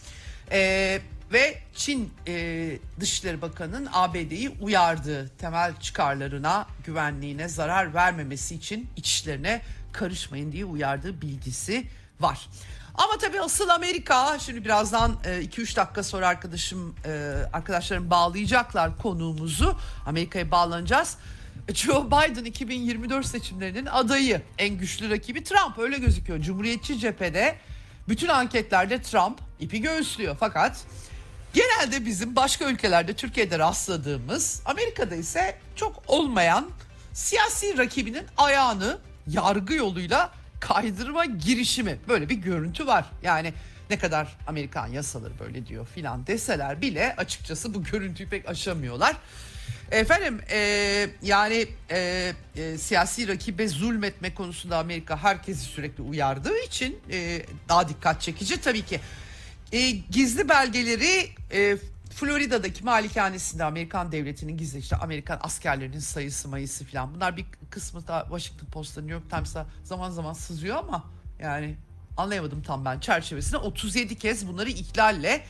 Speaker 2: e, ve Çin e, Dışişleri Bakanı'nın A B D'yi uyardığı, temel çıkarlarına, güvenliğine zarar vermemesi için iç işlerine karışmayın diye uyardığı bilgisi var. Ama tabii asıl Amerika, şimdi birazdan iki üç dakika sonra arkadaşım e, arkadaşlarım bağlayacaklar konuğumuzu. Amerika'ya bağlanacağız. Joe Biden iki bin yirmi dört seçimlerinin adayı, en güçlü rakibi Trump, öyle gözüküyor. Cumhuriyetçi cephede bütün anketlerde Trump ipi göğüslüyor. Fakat genelde bizim başka ülkelerde, Türkiye'de rastladığımız, Amerika'da ise çok olmayan siyasi rakibinin ayağını yargı yoluyla kaydırma girişimi, böyle bir görüntü var. Yani ne kadar Amerikan yasaları böyle diyor filan deseler bile açıkçası bu görüntüyü pek aşamıyorlar. Efendim e, yani e, e, siyasi rakibe zulmetme konusunda Amerika herkesi sürekli uyardığı için e, daha dikkat çekici tabii ki. E, gizli belgeleri e, Florida'daki malikanesinde Amerikan devletinin gizli, işte Amerikan askerlerinin sayısı mayısı falan, bunlar bir kısmı da Washington Post'ta, New York Times'a zaman zaman sızıyor ama yani anlayamadım tam ben çerçevesine. otuz yedi kez bunları ihlalle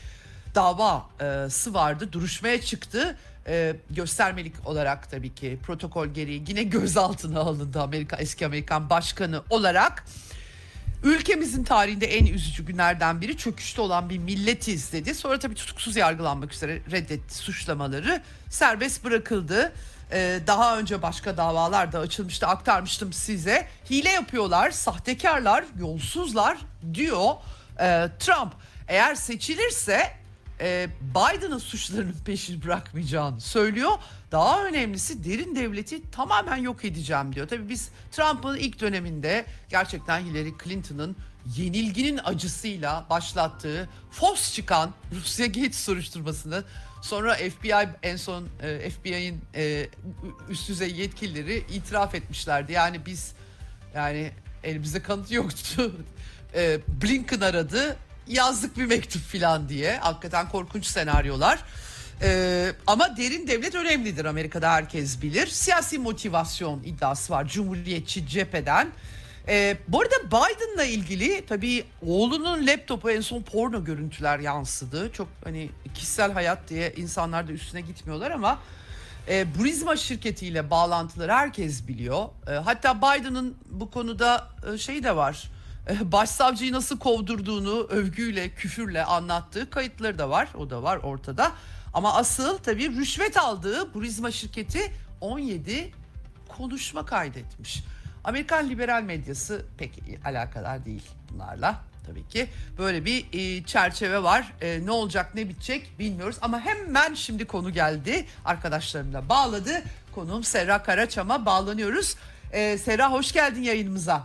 Speaker 2: davası vardı, duruşmaya çıktı. Ee, göstermelik olarak tabii ki protokol gereği yine gözaltına alındı Amerika, eski Amerikan başkanı olarak. Ülkemizin tarihinde en üzücü günlerden biri, çöküşte olan bir milletiz dedi. Sonra tabii tutuksuz yargılanmak üzere reddetti suçlamaları, serbest bırakıldı. Ee, daha önce başka davalar da açılmıştı, aktarmıştım size. Hile yapıyorlar, sahtekarlar, yolsuzlar diyor ee, Trump. Eğer seçilirse e, Biden'ın suçlarının peşini bırakmayacağını söylüyor. Daha önemlisi derin devleti tamamen yok edeceğim diyor. Tabii biz Trump'ın ilk döneminde gerçekten Hillary Clinton'ın yenilginin acısıyla başlattığı fos çıkan Rusya Gate soruşturmasını, sonra F B I en son e, F B I'nin e, üst düzey yetkilileri itiraf etmişlerdi. Yani biz yani elimizde kanıt yoktu. e, Blinken aradı, yazdık bir mektup falan diye. Hakikaten korkunç senaryolar. Ee, ama derin devlet önemlidir, Amerika'da herkes bilir. Siyasi motivasyon iddiası var Cumhuriyetçi cepheden. Ee, bu arada Biden'la ilgili tabii oğlunun laptopu en son porno görüntüler yansıdı. Çok hani kişisel hayat diye insanlar da üstüne gitmiyorlar ama e, Burisma şirketiyle bağlantıları herkes biliyor. E, hatta Biden'ın bu konuda e, şeyi de var. E, başsavcıyı nasıl kovdurduğunu övgüyle, küfürle anlattığı kayıtları da var. O da var ortada. Ama asıl tabii rüşvet aldığı Burisma şirketi on yedi konuşma kaydetmiş. Amerikan liberal medyası pek alakadar değil bunlarla tabii ki. Böyle bir e, çerçeve var. E, ne olacak ne bitecek bilmiyoruz. Ama hemen şimdi konu geldi. Arkadaşlarım da bağladı. Konuğum Serra Karaçam'a bağlanıyoruz. E, Serra hoş geldin yayınımıza.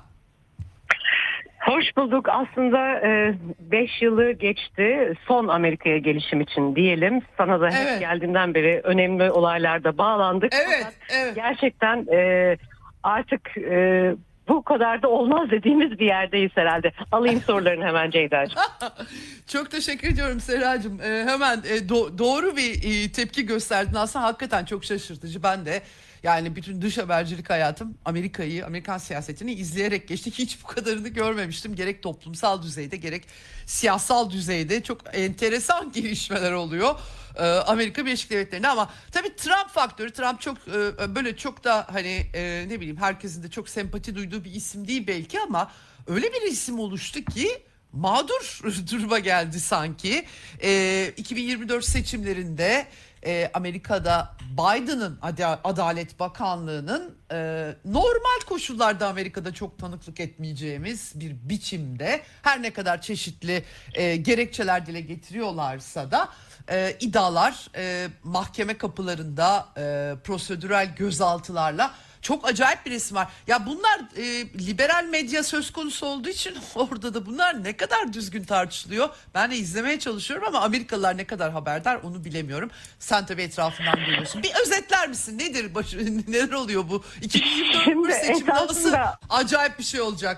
Speaker 3: Hoş bulduk. Aslında beş yılı geçti son Amerika'ya gelişim için diyelim. Sana da
Speaker 2: Evet.
Speaker 3: hep geldiğinden beri önemli olaylarda bağlandık.
Speaker 2: Evet,
Speaker 3: Fakat
Speaker 2: evet.
Speaker 3: gerçekten e, artık e, bu kadar da olmaz dediğimiz bir yerdeyiz herhalde. Alayım sorularını hemen Ceyda'cığım.
Speaker 2: Çok teşekkür ediyorum Serracığım. Ee, hemen e, do- doğru bir e, tepki gösterdin. Aslında hakikaten çok şaşırtıcı. Ben de yani bütün dış habercilik hayatım Amerika'yı, Amerikan siyasetini izleyerek geçti. Hiç bu kadarını görmemiştim. Gerek toplumsal düzeyde gerek siyasal düzeyde çok enteresan gelişmeler oluyor. Ee, Amerika Birleşik Devletleri'nde ama tabii Trump faktörü, Trump çok e, böyle çok da hani e, ne bileyim herkesin de çok sempati duyduğu bir isim değil belki ama öyle bir isim oluştu ki mağdur duruma geldi sanki. Ee, iki bin yirmi dört seçimlerinde e, Amerika'da Biden'ın Ad- Adalet Bakanlığı'nın e, normal koşullarda Amerika'da çok tanıklık etmeyeceğimiz bir biçimde her ne kadar çeşitli e, gerekçeler dile getiriyorlarsa da e, iddialar e, mahkeme kapılarında e, prosedürel gözaltılarla çok acayip bir resim var. Ya bunlar e, liberal medya söz konusu olduğu için orada da bunlar ne kadar düzgün tartışılıyor. Ben de izlemeye çalışıyorum ama Amerikalılar ne kadar haberdar onu bilemiyorum. Sen tabii etrafından görüyorsun. Bir özetler misin? Nedir? Baş, neler oluyor bu? iki bin yirmi dört
Speaker 3: Şimdi
Speaker 2: seçimde nasıl
Speaker 3: esasında
Speaker 2: acayip bir şey olacak?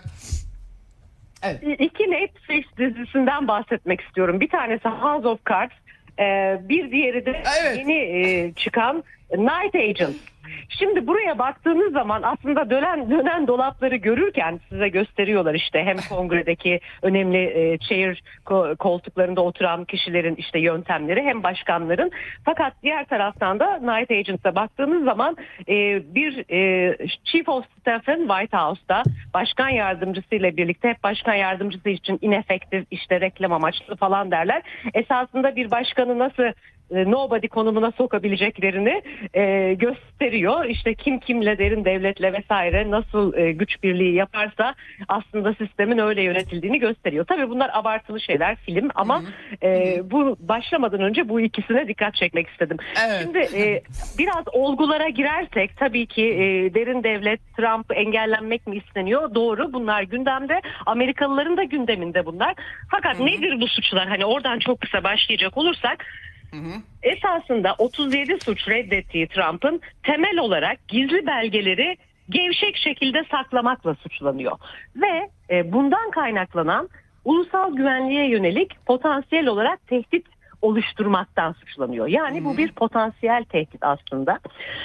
Speaker 2: Evet.
Speaker 3: İki Netflix dizisinden bahsetmek istiyorum. Bir tanesi House of Cards, e, bir diğeri de
Speaker 2: Evet.
Speaker 3: yeni e, çıkan Night Agent. Şimdi buraya baktığınız zaman aslında dönen dönen dolapları görürken size gösteriyorlar işte hem kongredeki önemli e, chair ko- koltuklarında oturan kişilerin işte yöntemleri hem başkanların. Fakat diğer taraftan da Night Agent'a baktığınız zaman e, bir e, Chief of Staff'ın White House'da başkan yardımcısıyla birlikte hep başkan yardımcısı için inefektif işte reklam amaçlı falan derler. Esasında bir başkanı nasıl nobody konumuna sokabileceklerini e, gösteriyor. İşte kim kimle derin devletle vesaire nasıl e, güç birliği yaparsa aslında sistemin öyle yönetildiğini gösteriyor. Tabii bunlar abartılı şeyler film ama hı hı. E, bu başlamadan önce bu ikisine dikkat çekmek istedim.
Speaker 2: Evet.
Speaker 3: Şimdi e, biraz olgulara girersek tabii ki e, derin devlet Trump engellenmek mi isteniyor? Doğru, bunlar gündemde. Amerikalıların da gündeminde bunlar. Fakat hı hı. nedir bu suçlar? Hani oradan çok kısa başlayacak olursak Hı hı. esasında otuz yedi suç reddettiği Trump'ın temel olarak gizli belgeleri gevşek şekilde saklamakla suçlanıyor. Ve e, bundan kaynaklanan ulusal güvenliğe yönelik potansiyel olarak tehdit oluşturmaktan suçlanıyor. Yani hmm. bu bir potansiyel tehdit aslında.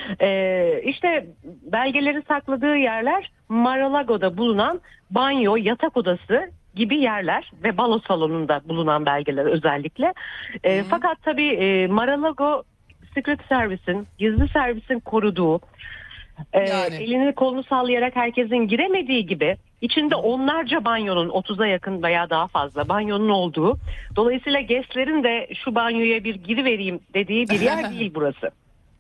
Speaker 3: Ee, işte belgeleri sakladığı yerler Mar-a-Lago'da bulunan banyo, yatak odası gibi yerler ve balo salonunda bulunan belgeler özellikle. E, hmm. Fakat tabii e, Mar-a-Lago Secret Service'in, gizli servisin koruduğu, e, yani. elini kolunu sallayarak herkesin giremediği gibi içinde onlarca banyonun, otuza yakın veya daha fazla banyonun olduğu, dolayısıyla guestlerin de şu banyoya bir girivereyim dediği bir yer değil burası.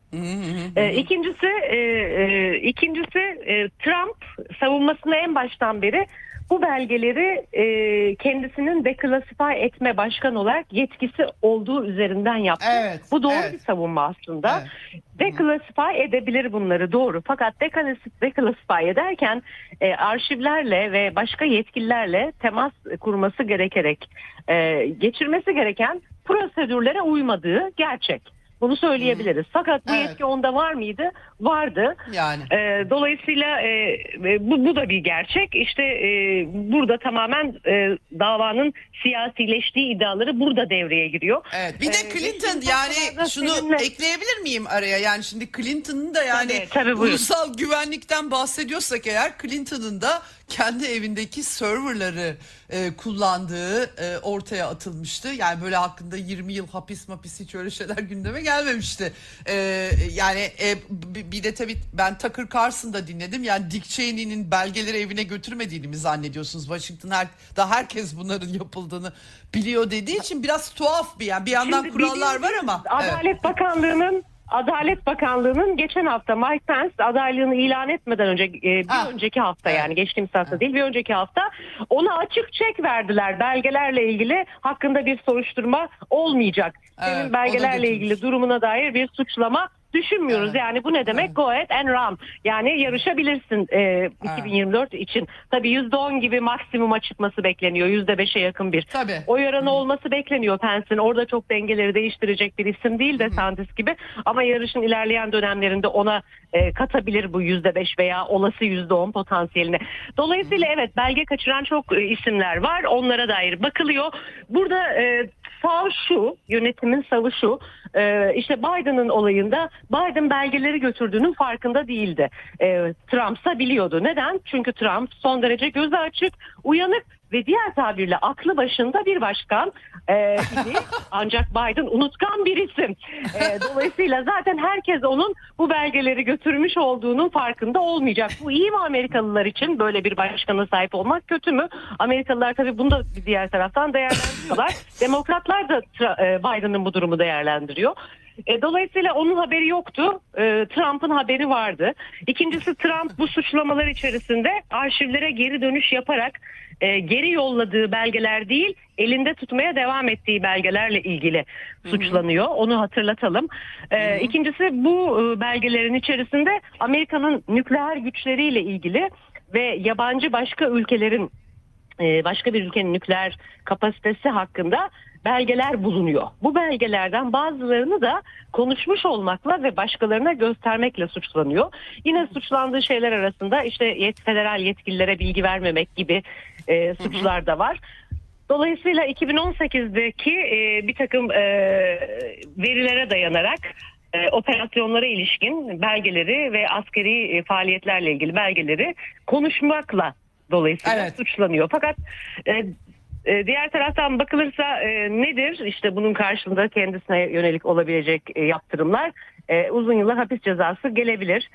Speaker 3: e, ikincisi, e, e, ikincisi e, Trump savunmasını en baştan beri bu belgeleri e, kendisinin deklasify etme başkan olarak yetkisi olduğu üzerinden yaptı.
Speaker 2: Evet,
Speaker 3: Bu doğru
Speaker 2: evet.
Speaker 3: bir savunma aslında.
Speaker 2: Evet.
Speaker 3: Deklasify edebilir bunları, doğru. Fakat deklasify ederken e, arşivlerle ve başka yetkililerle temas kurması gerekerek e, geçirmesi gereken prosedürlere uymadığı gerçek. Bunu söyleyebiliriz. Fakat bu
Speaker 2: Evet.
Speaker 3: yetki onda var mıydı? Vardı.
Speaker 2: Yani.
Speaker 3: E, dolayısıyla e, bu, bu da bir gerçek. İşte e, burada tamamen e, davanın siyasileştiği iddiaları burada devreye giriyor.
Speaker 2: Evet. Bir de
Speaker 3: Ee,
Speaker 2: Clinton,
Speaker 3: geçtiğimiz
Speaker 2: yani
Speaker 3: haftalarda
Speaker 2: şunu
Speaker 3: seninle-
Speaker 2: ekleyebilir miyim araya? Yani şimdi Clinton'ın da yani
Speaker 3: Tabii, tabii, buyurun.
Speaker 2: ulusal güvenlikten bahsediyorsak eğer, Clinton'ın da kendi evindeki serverları e, kullandığı e, ortaya atılmıştı. Yani böyle hakkında yirmi yıl hapis mapis hiç öyle şeyler gündeme gelmemişti. E, yani e, b- bir de tabii ben Tucker Carlson'da dinledim. Yani Dick Cheney'nin belgeleri evine götürmediğini mi zannediyorsunuz? Washington her, da herkes bunların yapıldığını biliyor dediği için biraz tuhaf bir, yani bir yandan
Speaker 3: Şimdi
Speaker 2: kurallar var
Speaker 3: biliyorsunuz,
Speaker 2: ama.
Speaker 3: Adalet
Speaker 2: Evet.
Speaker 3: Bakanlığı'nın Adalet Bakanlığı'nın geçen hafta Mike Pence adaylığını ilan etmeden önce e, bir
Speaker 2: Ha.
Speaker 3: önceki hafta,
Speaker 2: Evet.
Speaker 3: yani geçtiğimiz hafta
Speaker 2: Evet.
Speaker 3: değil, bir önceki hafta ona açık çek verdiler. Belgelerle ilgili hakkında bir soruşturma olmayacak.
Speaker 2: Evet,
Speaker 3: Senin
Speaker 2: o da
Speaker 3: belgelerle
Speaker 2: götürmüş.
Speaker 3: ilgili durumuna dair bir suçlama düşünmüyoruz.
Speaker 2: Evet.
Speaker 3: Yani bu ne demek?
Speaker 2: Evet.
Speaker 3: Go ahead and run. Yani yarışabilirsin e, iki bin yirmi dört için. Tabii yüzde on gibi maksimuma çıkması bekleniyor. yüzde beşe yakın bir
Speaker 2: Tabii.
Speaker 3: oy oranı olması bekleniyor Pence'in. Orada çok dengeleri değiştirecek bir isim değil de Sanders gibi. Ama yarışın ilerleyen dönemlerinde ona e, katabilir bu yüzde beş veya olası yüzde on potansiyeline. Dolayısıyla evet, belge kaçıran çok e, isimler var. Onlara dair bakılıyor. Burada e, sav şu, yönetimin savı şu. E, işte Biden'ın olayında Biden belgeleri götürdüğünün farkında değildi. E, Trump'sa biliyordu. Neden? Çünkü Trump son derece gözü açık, uyanık ve diğer tabirle aklı başında bir başkan e, idi. Ancak Biden unutkan bir isim. E, dolayısıyla zaten herkes onun bu belgeleri götürmüş olduğunun farkında olmayacak. Bu iyi mi Amerikalılar için? Böyle bir başkana sahip olmak kötü mü? Amerikalılar tabii bunu da bir diğer taraftan değerlendiriyorlar. Demokratlar da e, Biden'ın bu durumu değerlendiriyor. E, dolayısıyla onun haberi yoktu. E, Trump'ın haberi vardı. İkincisi, Trump bu suçlamalar içerisinde arşivlere geri dönüş yaparak e, geri yolladığı belgeler değil, elinde tutmaya devam ettiği belgelerle ilgili suçlanıyor. Onu hatırlatalım. E, ikincisi, bu e, belgelerin içerisinde Amerika'nın nükleer güçleriyle ilgili ve yabancı başka ülkelerin e, başka bir ülkenin nükleer kapasitesi hakkında belgeler bulunuyor. Bu belgelerden bazılarını da konuşmuş olmakla ve başkalarına göstermekle suçlanıyor. Yine suçlandığı şeyler arasında işte yet, federal yetkililere bilgi vermemek gibi e, suçlar da var. Dolayısıyla iki bin on sekizdeki e, bir takım e, verilere dayanarak e, operasyonlara ilişkin belgeleri ve askeri e, faaliyetlerle ilgili belgeleri konuşmakla dolayısıyla
Speaker 2: Evet.
Speaker 3: suçlanıyor. Fakat e, e, diğer taraftan bakılırsa e, nedir? İşte bunun karşılığında kendisine yönelik olabilecek e, yaptırımlar, e, uzun yıllar hapis cezası gelebilir.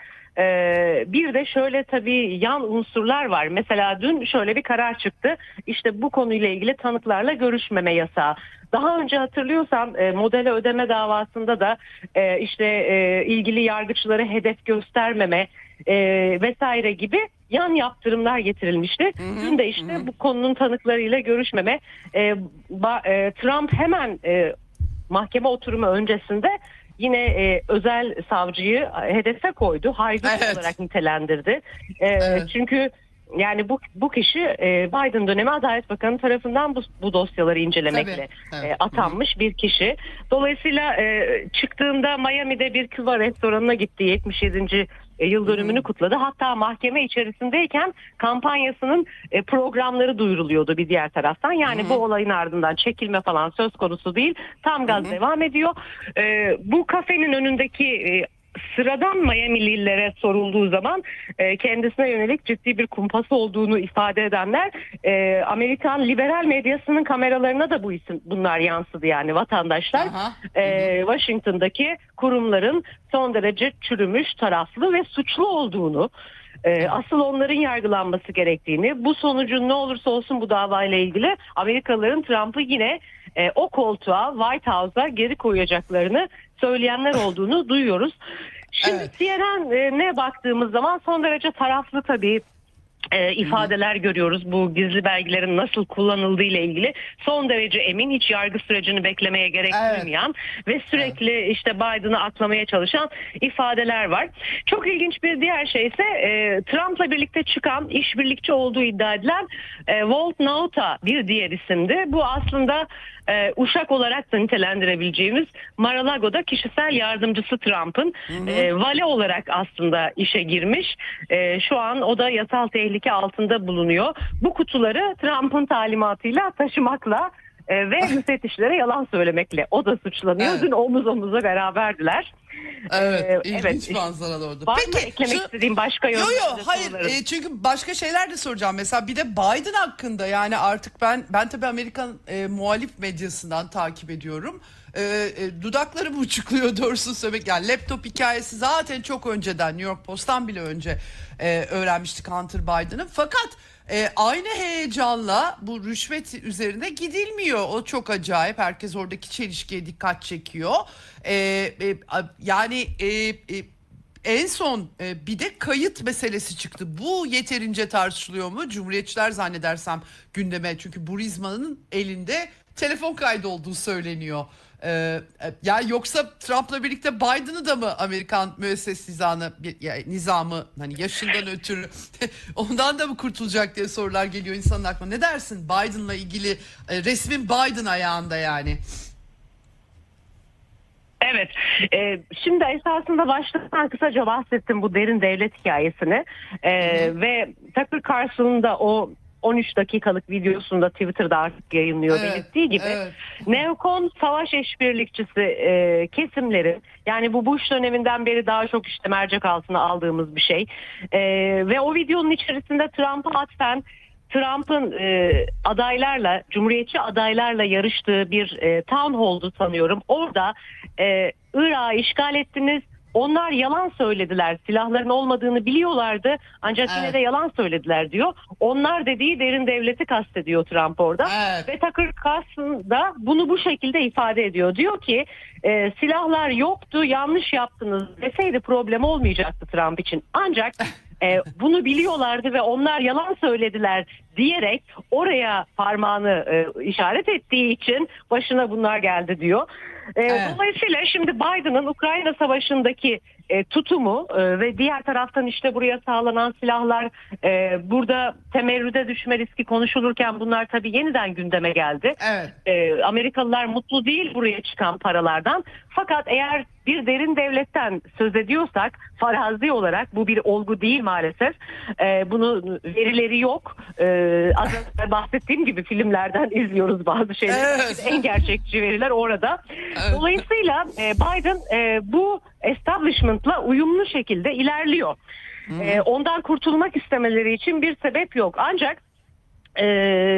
Speaker 3: E, bir de şöyle tabii yan unsurlar var. Mesela dün şöyle bir karar çıktı. İşte bu konuyla ilgili tanıklarla görüşmeme yasağı. Daha önce hatırlıyorsan e, modele ödeme davasında da e, işte e, ilgili yargıçları hedef göstermeme e, vesaire gibi yan yaptırımlar getirilmişti.
Speaker 2: Hı hı,
Speaker 3: Dün de işte
Speaker 2: hı.
Speaker 3: bu konunun tanıklarıyla görüşmeme. E, ba, e, Trump hemen e, mahkeme oturumu öncesinde yine e, özel savcıyı hedefe koydu. Haydut
Speaker 2: Evet.
Speaker 3: olarak nitelendirdi. E,
Speaker 2: Evet.
Speaker 3: Çünkü yani bu bu kişi e, Biden dönemi Adalet Bakanı tarafından bu, bu dosyaları incelemekle
Speaker 2: Tabii, evet.
Speaker 3: e, atanmış bir kişi. Dolayısıyla e, çıktığında Miami'de bir Küba restoranına gitti. yetmiş yedinci yıl dönümünü kutladı. Hatta mahkeme içerisindeyken kampanyasının e, programları duyuruluyordu bir diğer taraftan. Yani
Speaker 2: Hı hı.
Speaker 3: bu olayın ardından çekilme falan söz konusu değil. Tam gaz
Speaker 2: Hı hı.
Speaker 3: devam ediyor. E, bu kafenin önündeki e, sıradan Miami'lilere sorulduğu zaman e, kendisine yönelik ciddi bir kumpası olduğunu ifade edenler, e, Amerikan liberal medyasının kameralarına da bu isim bunlar yansıdı, yani vatandaşlar.
Speaker 2: Aha.
Speaker 3: E, Washington'daki kurumların son derece çürümüş, taraflı ve suçlu olduğunu, e, asıl onların yargılanması gerektiğini, bu sonucun ne olursa olsun bu davayla ilgili Amerikalıların Trump'ı yine e, o koltuğa, White House'a geri koyacaklarını söyleyenler olduğunu duyuyoruz. Şimdi
Speaker 2: Evet.
Speaker 3: C N N e, ne baktığımız zaman son derece taraflı tabii. e, ifadeler görüyoruz. Bu gizli belgelerin nasıl kullanıldığı ile ilgili son derece emin, hiç yargı sürecini beklemeye gerek
Speaker 2: Evet.
Speaker 3: duymayan ve sürekli işte Biden'ı aklamaya çalışan ifadeler var. Çok ilginç bir diğer şey ise e, Trump'la birlikte çıkan, işbirlikçi olduğu iddia edilen e, Walt Nauta bir diğer isimdi. Bu aslında e, uşak olarak da nitelendirebileceğimiz Mar-a-Lago'da kişisel yardımcısı Trump'ın e, vale olarak aslında işe girmiş. E, şu an o da yasal tehlike altında bulunuyor. Bu kutuları Trump'ın talimatıyla taşımakla e, ve müfettişlere yalan söylemekle o da suçlanıyor.
Speaker 2: Evet.
Speaker 3: Dün omuz omuza beraberdiler.
Speaker 2: Evet,
Speaker 3: Ee,
Speaker 2: ilginç
Speaker 3: evet.
Speaker 2: manzara orada.
Speaker 3: Var mı eklemek
Speaker 2: şu-
Speaker 3: istediğim başka
Speaker 2: Yo
Speaker 3: yönlerde
Speaker 2: yo hayır
Speaker 3: sorularım?
Speaker 2: e, çünkü başka şeyler de soracağım. Mesela bir de Biden hakkında, yani artık ben ben tabii Amerikan e, muhalif medyasından takip ediyorum. E, e, dudaklarım uçukluyor doğrusunu söylemek. Yani laptop hikayesi zaten çok önceden, New York Post'tan bile önce e, öğrenmiştik Hunter Biden'ın. Fakat e, aynı heyecanla bu rüşvet üzerine gidilmiyor. O çok acayip. Herkes oradaki çelişkiye dikkat çekiyor. E, e, a- yani e, e, en son e, bir de kayıt meselesi çıktı. Bu yeterince tartışılıyor mu? Cumhuriyetçiler zannedersem gündeme, çünkü Burisma'nın elinde telefon kaydı olduğu söyleniyor. Ee, e, yani yoksa Trump'la birlikte Biden'ı da mı Amerikan müesses nizamı, yani nizamı hani yaşından ötürü ondan da mı kurtulacak diye sorular geliyor insanın aklına. Ne dersin Biden'la ilgili, e, resmin Biden ayağında yani?
Speaker 3: Evet. Ee, şimdi esasında baştan kısaca bahsettim bu derin devlet hikayesini. Ee, ve Tucker Carlson'un da o on üç dakikalık videosunda Twitter'da artık yayınlıyor
Speaker 2: Evet,
Speaker 3: belirttiği gibi.
Speaker 2: evet.
Speaker 3: Neokon savaş işbirlikçisi e, kesimlerin, yani bu Bush döneminden beri daha çok işte mercek altına aldığımız bir şey. E, ve o videonun içerisinde Trump'a atfen Trump'ın e, adaylarla, Cumhuriyetçi adaylarla yarıştığı bir e, town hall'du sanıyorum. Orada e, Irak'ı işgal ettiniz. Onlar yalan söylediler. Silahların olmadığını biliyorlardı. Ancak yine
Speaker 2: Evet.
Speaker 3: de yalan söylediler diyor. Onlar dediği derin devleti kastediyor Trump orada.
Speaker 2: Evet.
Speaker 3: Ve Tucker Carlson da bunu bu şekilde ifade ediyor. Diyor ki e, silahlar yoktu, yanlış yaptınız deseydi problem olmayacaktı Trump için. Ancak e, bunu biliyorlardı ve onlar yalan söylediler diyerek oraya parmağını e, işaret ettiği için başına bunlar geldi diyor. E,
Speaker 2: Evet.
Speaker 3: Dolayısıyla şimdi Biden'ın Ukrayna Savaşı'ndaki e, tutumu e, ve diğer taraftan işte buraya sağlanan silahlar, e, burada temerrüde düşme riski konuşulurken bunlar tabii yeniden gündeme geldi.
Speaker 2: Evet.
Speaker 3: E, Amerikalılar mutlu değil buraya çıkan paralardan. Fakat eğer bir derin devletten söz ediyorsak farazi olarak bu bir olgu değil maalesef. E, bunun verileri yok. E, az önce bahsettiğim gibi filmlerden izliyoruz bazı şeyleri.
Speaker 2: Evet.
Speaker 3: En gerçekçi veriler orada.
Speaker 2: Evet.
Speaker 3: Dolayısıyla e, Biden e, bu establishment'la uyumlu şekilde ilerliyor. E, ondan kurtulmak istemeleri için bir sebep yok. Ancak e,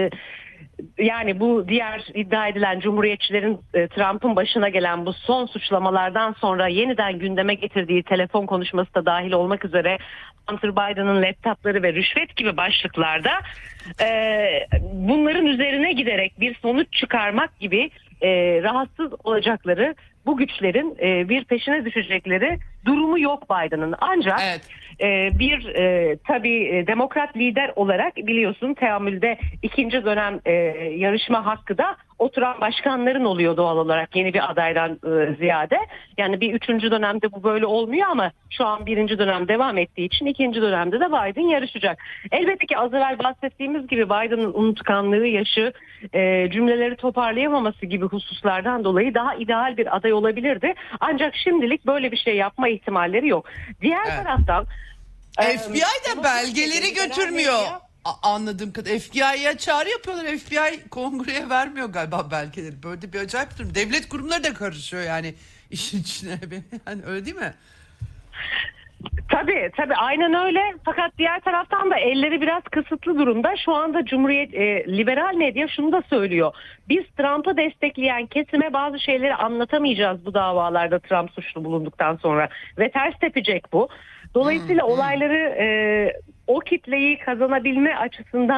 Speaker 3: yani bu diğer iddia edilen Cumhuriyetçilerin e, Trump'ın başına gelen bu son suçlamalardan sonra yeniden gündeme getirdiği telefon konuşması da dahil olmak üzere Hunter Biden'ın laptopları ve rüşvet gibi başlıklarda e, bunların üzerine giderek bir sonuç çıkarmak gibi e, rahatsız olacakları, bu güçlerin e, bir peşine düşecekleri durumu yok Biden'ın. Ancak
Speaker 2: Evet.
Speaker 3: e, bir e, tabii e, demokrat lider olarak biliyorsun teamülde ikinci dönem e, yarışma hakkı da oturan başkanların oluyor doğal olarak yeni bir adaydan e, ziyade. Yani bir üçüncü dönemde bu böyle olmuyor ama şu an birinci dönem devam ettiği için ikinci dönemde de Biden yarışacak. Elbette ki az evvel bahsettiğimiz gibi Biden'ın unutkanlığı, yaşı, e, cümleleri toparlayamaması gibi hususlardan dolayı daha ideal bir aday olabilirdi. Ancak şimdilik böyle bir şey yapma ihtimalleri yok. Diğer
Speaker 2: Evet.
Speaker 3: taraftan
Speaker 2: F B I
Speaker 3: e,
Speaker 2: de belgeleri götürmüyor. A- Anladığım kadarıyla F B I'ye çağrı yapıyorlar. F B I kongreye vermiyor galiba belgeleri. Böyle de bir acayip durum. Devlet kurumları da karışıyor yani işin içine. Hani öyle değil mi?
Speaker 3: Tabii tabii aynen öyle. Fakat diğer taraftan da elleri biraz kısıtlı durumda. Şu anda Cumhuriyet e, liberal medya şunu da söylüyor. Biz Trump'ı destekleyen kesime bazı şeyleri anlatamayacağız bu davalarda Trump suçlu bulunduktan sonra ve ters tepecek bu. Dolayısıyla
Speaker 2: Hmm, hmm.
Speaker 3: olayları e, o kitleyi kazanabilme açısından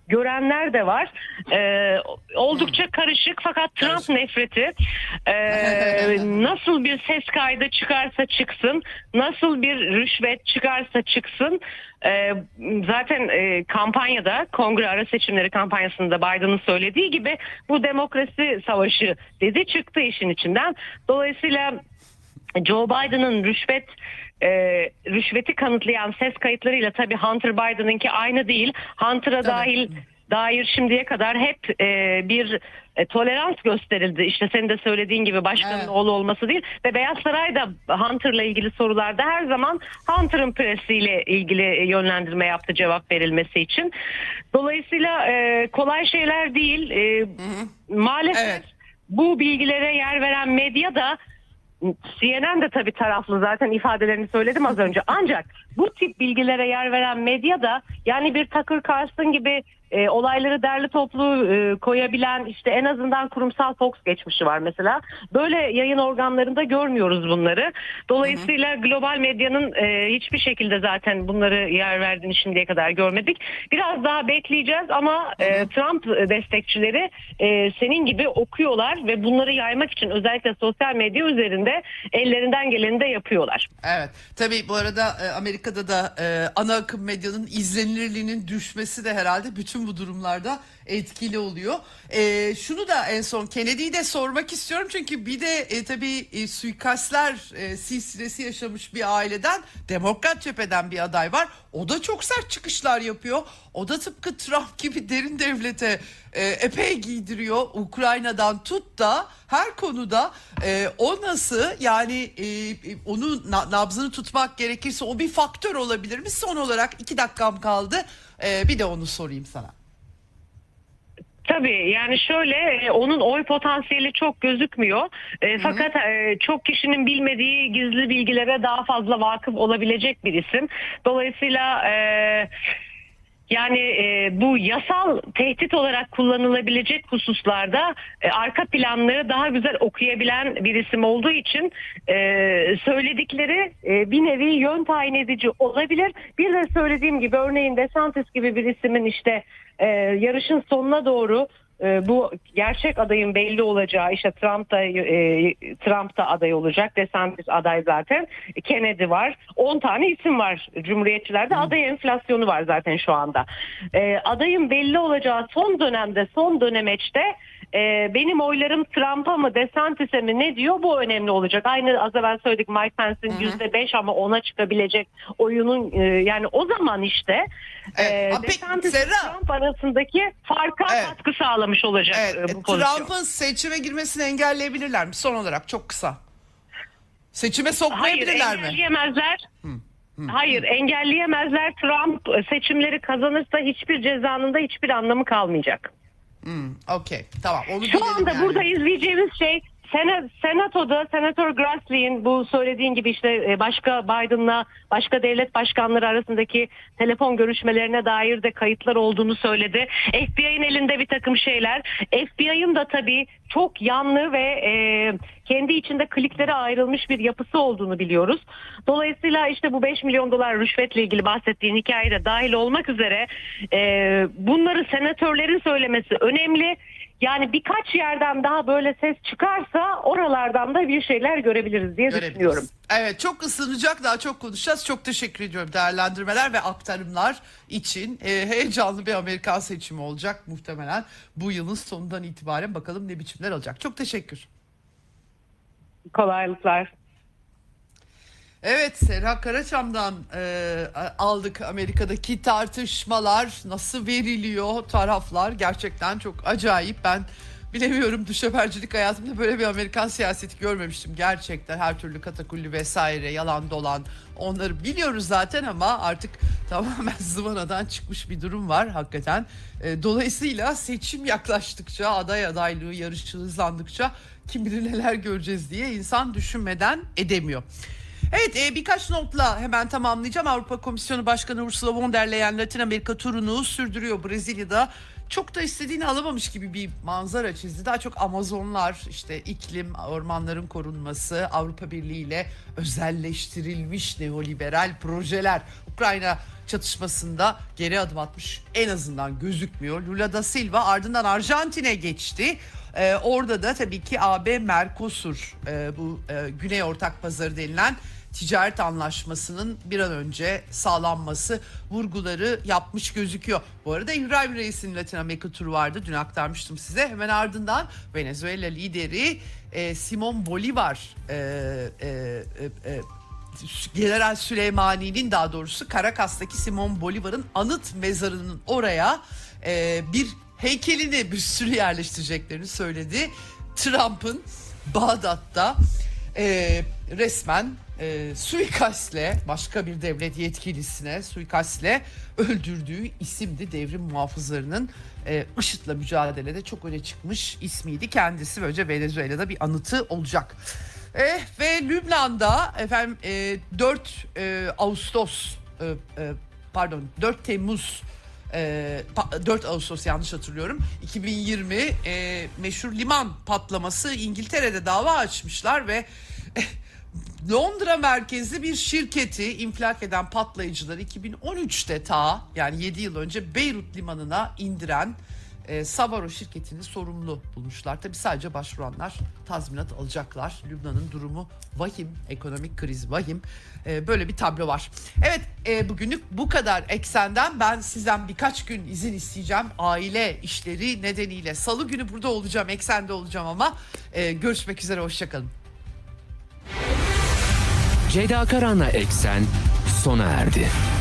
Speaker 3: görenler de var. Ee, oldukça karışık fakat Trump
Speaker 2: Karışık.
Speaker 3: nefreti e, nasıl bir ses kaydı çıkarsa çıksın, nasıl bir rüşvet çıkarsa çıksın, e, zaten e, kampanyada, kongre ara seçimleri kampanyasında Biden'ın söylediği gibi bu demokrasi savaşı dedi, çıktı işin içinden. Dolayısıyla Joe Biden'ın rüşvet e, rüşveti kanıtlayan ses kayıtlarıyla tabii Hunter Biden'ınki aynı değil. Hunter'a dahil dair şimdiye kadar hep e, bir e, tolerans gösterildi. İşte senin de söylediğin gibi başkanın
Speaker 2: Evet.
Speaker 3: oğlu olması değil ve Beyaz Saray da Hunter'la ilgili sorularda her zaman Hunter'ın presiyle ilgili yönlendirme yaptı cevap verilmesi için. Dolayısıyla e, kolay şeyler değil. E, maalesef
Speaker 2: Evet.
Speaker 3: bu bilgilere yer veren medya da, C N N de tabii taraflı, zaten ifadelerini söyledim az önce. Ancak bu tip bilgilere yer veren medya da, yani bir Tucker Carlson gibi e, olayları derli toplu e, koyabilen, işte en azından kurumsal Fox geçmişi var mesela. Böyle yayın organlarında görmüyoruz bunları. Dolayısıyla hı hı. global medyanın e, hiçbir şekilde zaten bunları yer verdiğini şimdiye kadar görmedik. Biraz daha bekleyeceğiz ama e, Trump destekçileri e, senin gibi okuyorlar ve bunları yaymak için özellikle sosyal medya üzerinde ellerinden geleni de yapıyorlar.
Speaker 2: Evet. Tabii bu arada e, Amerika'da da e, ana akım medyanın izlenirliğinin düşmesi de herhalde bütün bu durumlarda etkili oluyor. E, şunu da en son Kennedy'yi de sormak istiyorum çünkü bir de e, tabii e, suikastler e, silsilesi yaşamış bir aileden, Demokrat cepheden bir aday var. O da çok sert çıkışlar yapıyor. O da tıpkı Trump gibi derin devlete e, epey giydiriyor. Ukrayna'dan tut da her konuda e, o nasıl, yani e, onu na, nabzını tutmak gerekirse o bir faktör olabilir mi? Son olarak iki dakikam kaldı. E, bir de onu sorayım sana.
Speaker 3: Tabii, yani şöyle, onun oy potansiyeli çok gözükmüyor. E, fakat e, çok kişinin bilmediği gizli bilgilere daha fazla vakıf olabilecek bir isim. Dolayısıyla e, yani e, bu yasal tehdit olarak kullanılabilecek hususlarda e, arka planları daha güzel okuyabilen bir isim olduğu için e, söyledikleri e, bir nevi yön tayin edici olabilir. Bir de söylediğim gibi, örneğin DeSantis gibi bir isimin işte e, yarışın sonuna doğru e, bu gerçek adayın belli olacağı, işte Trump da e, Trump da aday olacak, DeSantis aday zaten, Kennedy var, on tane isim var Cumhuriyetçilerde, aday enflasyonu var zaten şu anda. E, adayın belli olacağı son dönemde, son dönemeçte e, benim oylarım Trump'a mı DeSantis'e mi, ne diyor, bu önemli olacak. Aynı az evvel söyledik, Mike Pence'in yüzde beş ama ona çıkabilecek oyunun e, yani o zaman işte
Speaker 2: Evet.
Speaker 3: e,
Speaker 2: Abi,
Speaker 3: DeSantis
Speaker 2: Serra,
Speaker 3: ve Trump arasındaki farka
Speaker 2: Evet.
Speaker 3: katkı sağlamış olacak
Speaker 2: Evet,
Speaker 3: e, bu pozisyon.
Speaker 2: Trump'ın seçime girmesini engelleyebilirler mi? Son olarak çok kısa. Seçime
Speaker 3: Hayır,
Speaker 2: sokmayabilirler mi?
Speaker 3: engelleyemezler. Hayır, engelleyemezler. Trump seçimleri kazanırsa hiçbir cezanın da hiçbir anlamı kalmayacak.
Speaker 2: Hmm, Okey, tamam. Onu
Speaker 3: Şu
Speaker 2: bilelim
Speaker 3: anda
Speaker 2: yani.
Speaker 3: burada izleyeceğimiz şey, Sena, Senato'da Senatör Grassley'in bu söylediğin gibi işte başka Biden'la başka devlet başkanları arasındaki telefon görüşmelerine dair de kayıtlar olduğunu söyledi. F B I'nin elinde bir takım şeyler. F B I'nin da tabii çok yanlı ve e, kendi içinde kliklere ayrılmış bir yapısı olduğunu biliyoruz. Dolayısıyla işte bu beş milyon dolar rüşvetle ilgili bahsettiğin hikayede dahil olmak üzere e, bunları senatörlerin söylemesi önemli. Yani birkaç yerden daha böyle ses çıkarsa oralardan da bir şeyler görebiliriz diye
Speaker 2: Görebiliriz.
Speaker 3: düşünüyorum.
Speaker 2: Evet, çok ısınacak, daha çok konuşacağız. Çok teşekkür ediyorum değerlendirmeler ve aktarımlar için. Ee, heyecanlı bir Amerikan seçimi olacak muhtemelen bu yılın sonundan itibaren. Bakalım ne biçimler alacak. Çok teşekkür.
Speaker 3: Kolaylıklar.
Speaker 2: Evet, Serra Karaçam'dan e, aldık Amerika'daki tartışmalar, nasıl veriliyor taraflar, gerçekten çok acayip. Ben bilemiyorum, düşebercilik hayatımda böyle bir Amerikan siyaseti görmemiştim gerçekten. Her türlü katakulli vesaire, yalan dolan, onları biliyoruz zaten ama artık tamamen zıvanadan çıkmış bir durum var hakikaten. E, dolayısıyla seçim yaklaştıkça, aday adaylığı yarışı hızlandıkça kim bilir neler göreceğiz diye insan düşünmeden edemiyor. Evet, e, birkaç notla hemen tamamlayacağım. Avrupa Komisyonu Başkanı Ursula von der Leyen Latin Amerika turunu sürdürüyor. Brezilya'da çok da istediğini alamamış gibi bir manzara çizdi. Daha çok Amazonlar, işte iklim, ormanların korunması, Avrupa Birliği ile özelleştirilmiş neoliberal projeler. Ukrayna çatışmasında geri adım atmış, en azından gözükmüyor. Lula da Silva ardından Arjantin'e geçti. Ee, orada da tabii ki A B Mercosur, e, bu e, Güney Ortak Pazarı denilen ticaret anlaşmasının bir an önce sağlanması vurguları yapmış gözüküyor. Bu arada İbrahim Reis'in Latin Amerika turu vardı. Dün aktarmıştım size. Hemen ardından Venezuela lideri e, Simon Bolivar, e, e, e, e, General Süleymani'nin, daha doğrusu Caracas'taki Simon Bolivar'ın anıt mezarının oraya e, bir heykelini, bir sürü yerleştireceklerini söyledi. Trump'ın Bağdat'ta e, resmen e, suikastle, başka bir devlet yetkilisine suikastle öldürdüğü isimdi. Devrim muhafızlarının e, IŞİD'le mücadelede çok öne çıkmış ismiydi kendisi. Böylece Venezuela'da bir anıtı olacak. E, ve Lübnan'da efendim e, dört e, Ağustos e, e, pardon dört Temmuz e, dört Ağustos yanlış hatırlıyorum iki bin yirmi e, meşhur liman patlaması, İngiltere'de dava açmışlar ve e, Londra merkezli bir şirketi infilak eden patlayıcıları iki bin on üçte ta, yani yedi yıl önce Beyrut limanına indiren e, Savaro şirketini sorumlu bulmuşlar. Tabii sadece başvuranlar tazminat alacaklar. Lübnan'ın durumu vahim, ekonomik kriz vahim. E, böyle bir tablo var. Evet, e, bugünlük bu kadar Eksen'den. Ben sizden birkaç gün izin isteyeceğim. Aile işleri nedeniyle Salı günü burada olacağım, Eksen'de olacağım ama e, görüşmek üzere, hoşçakalın.
Speaker 1: Ceyda Karan'la Eksen sona erdi.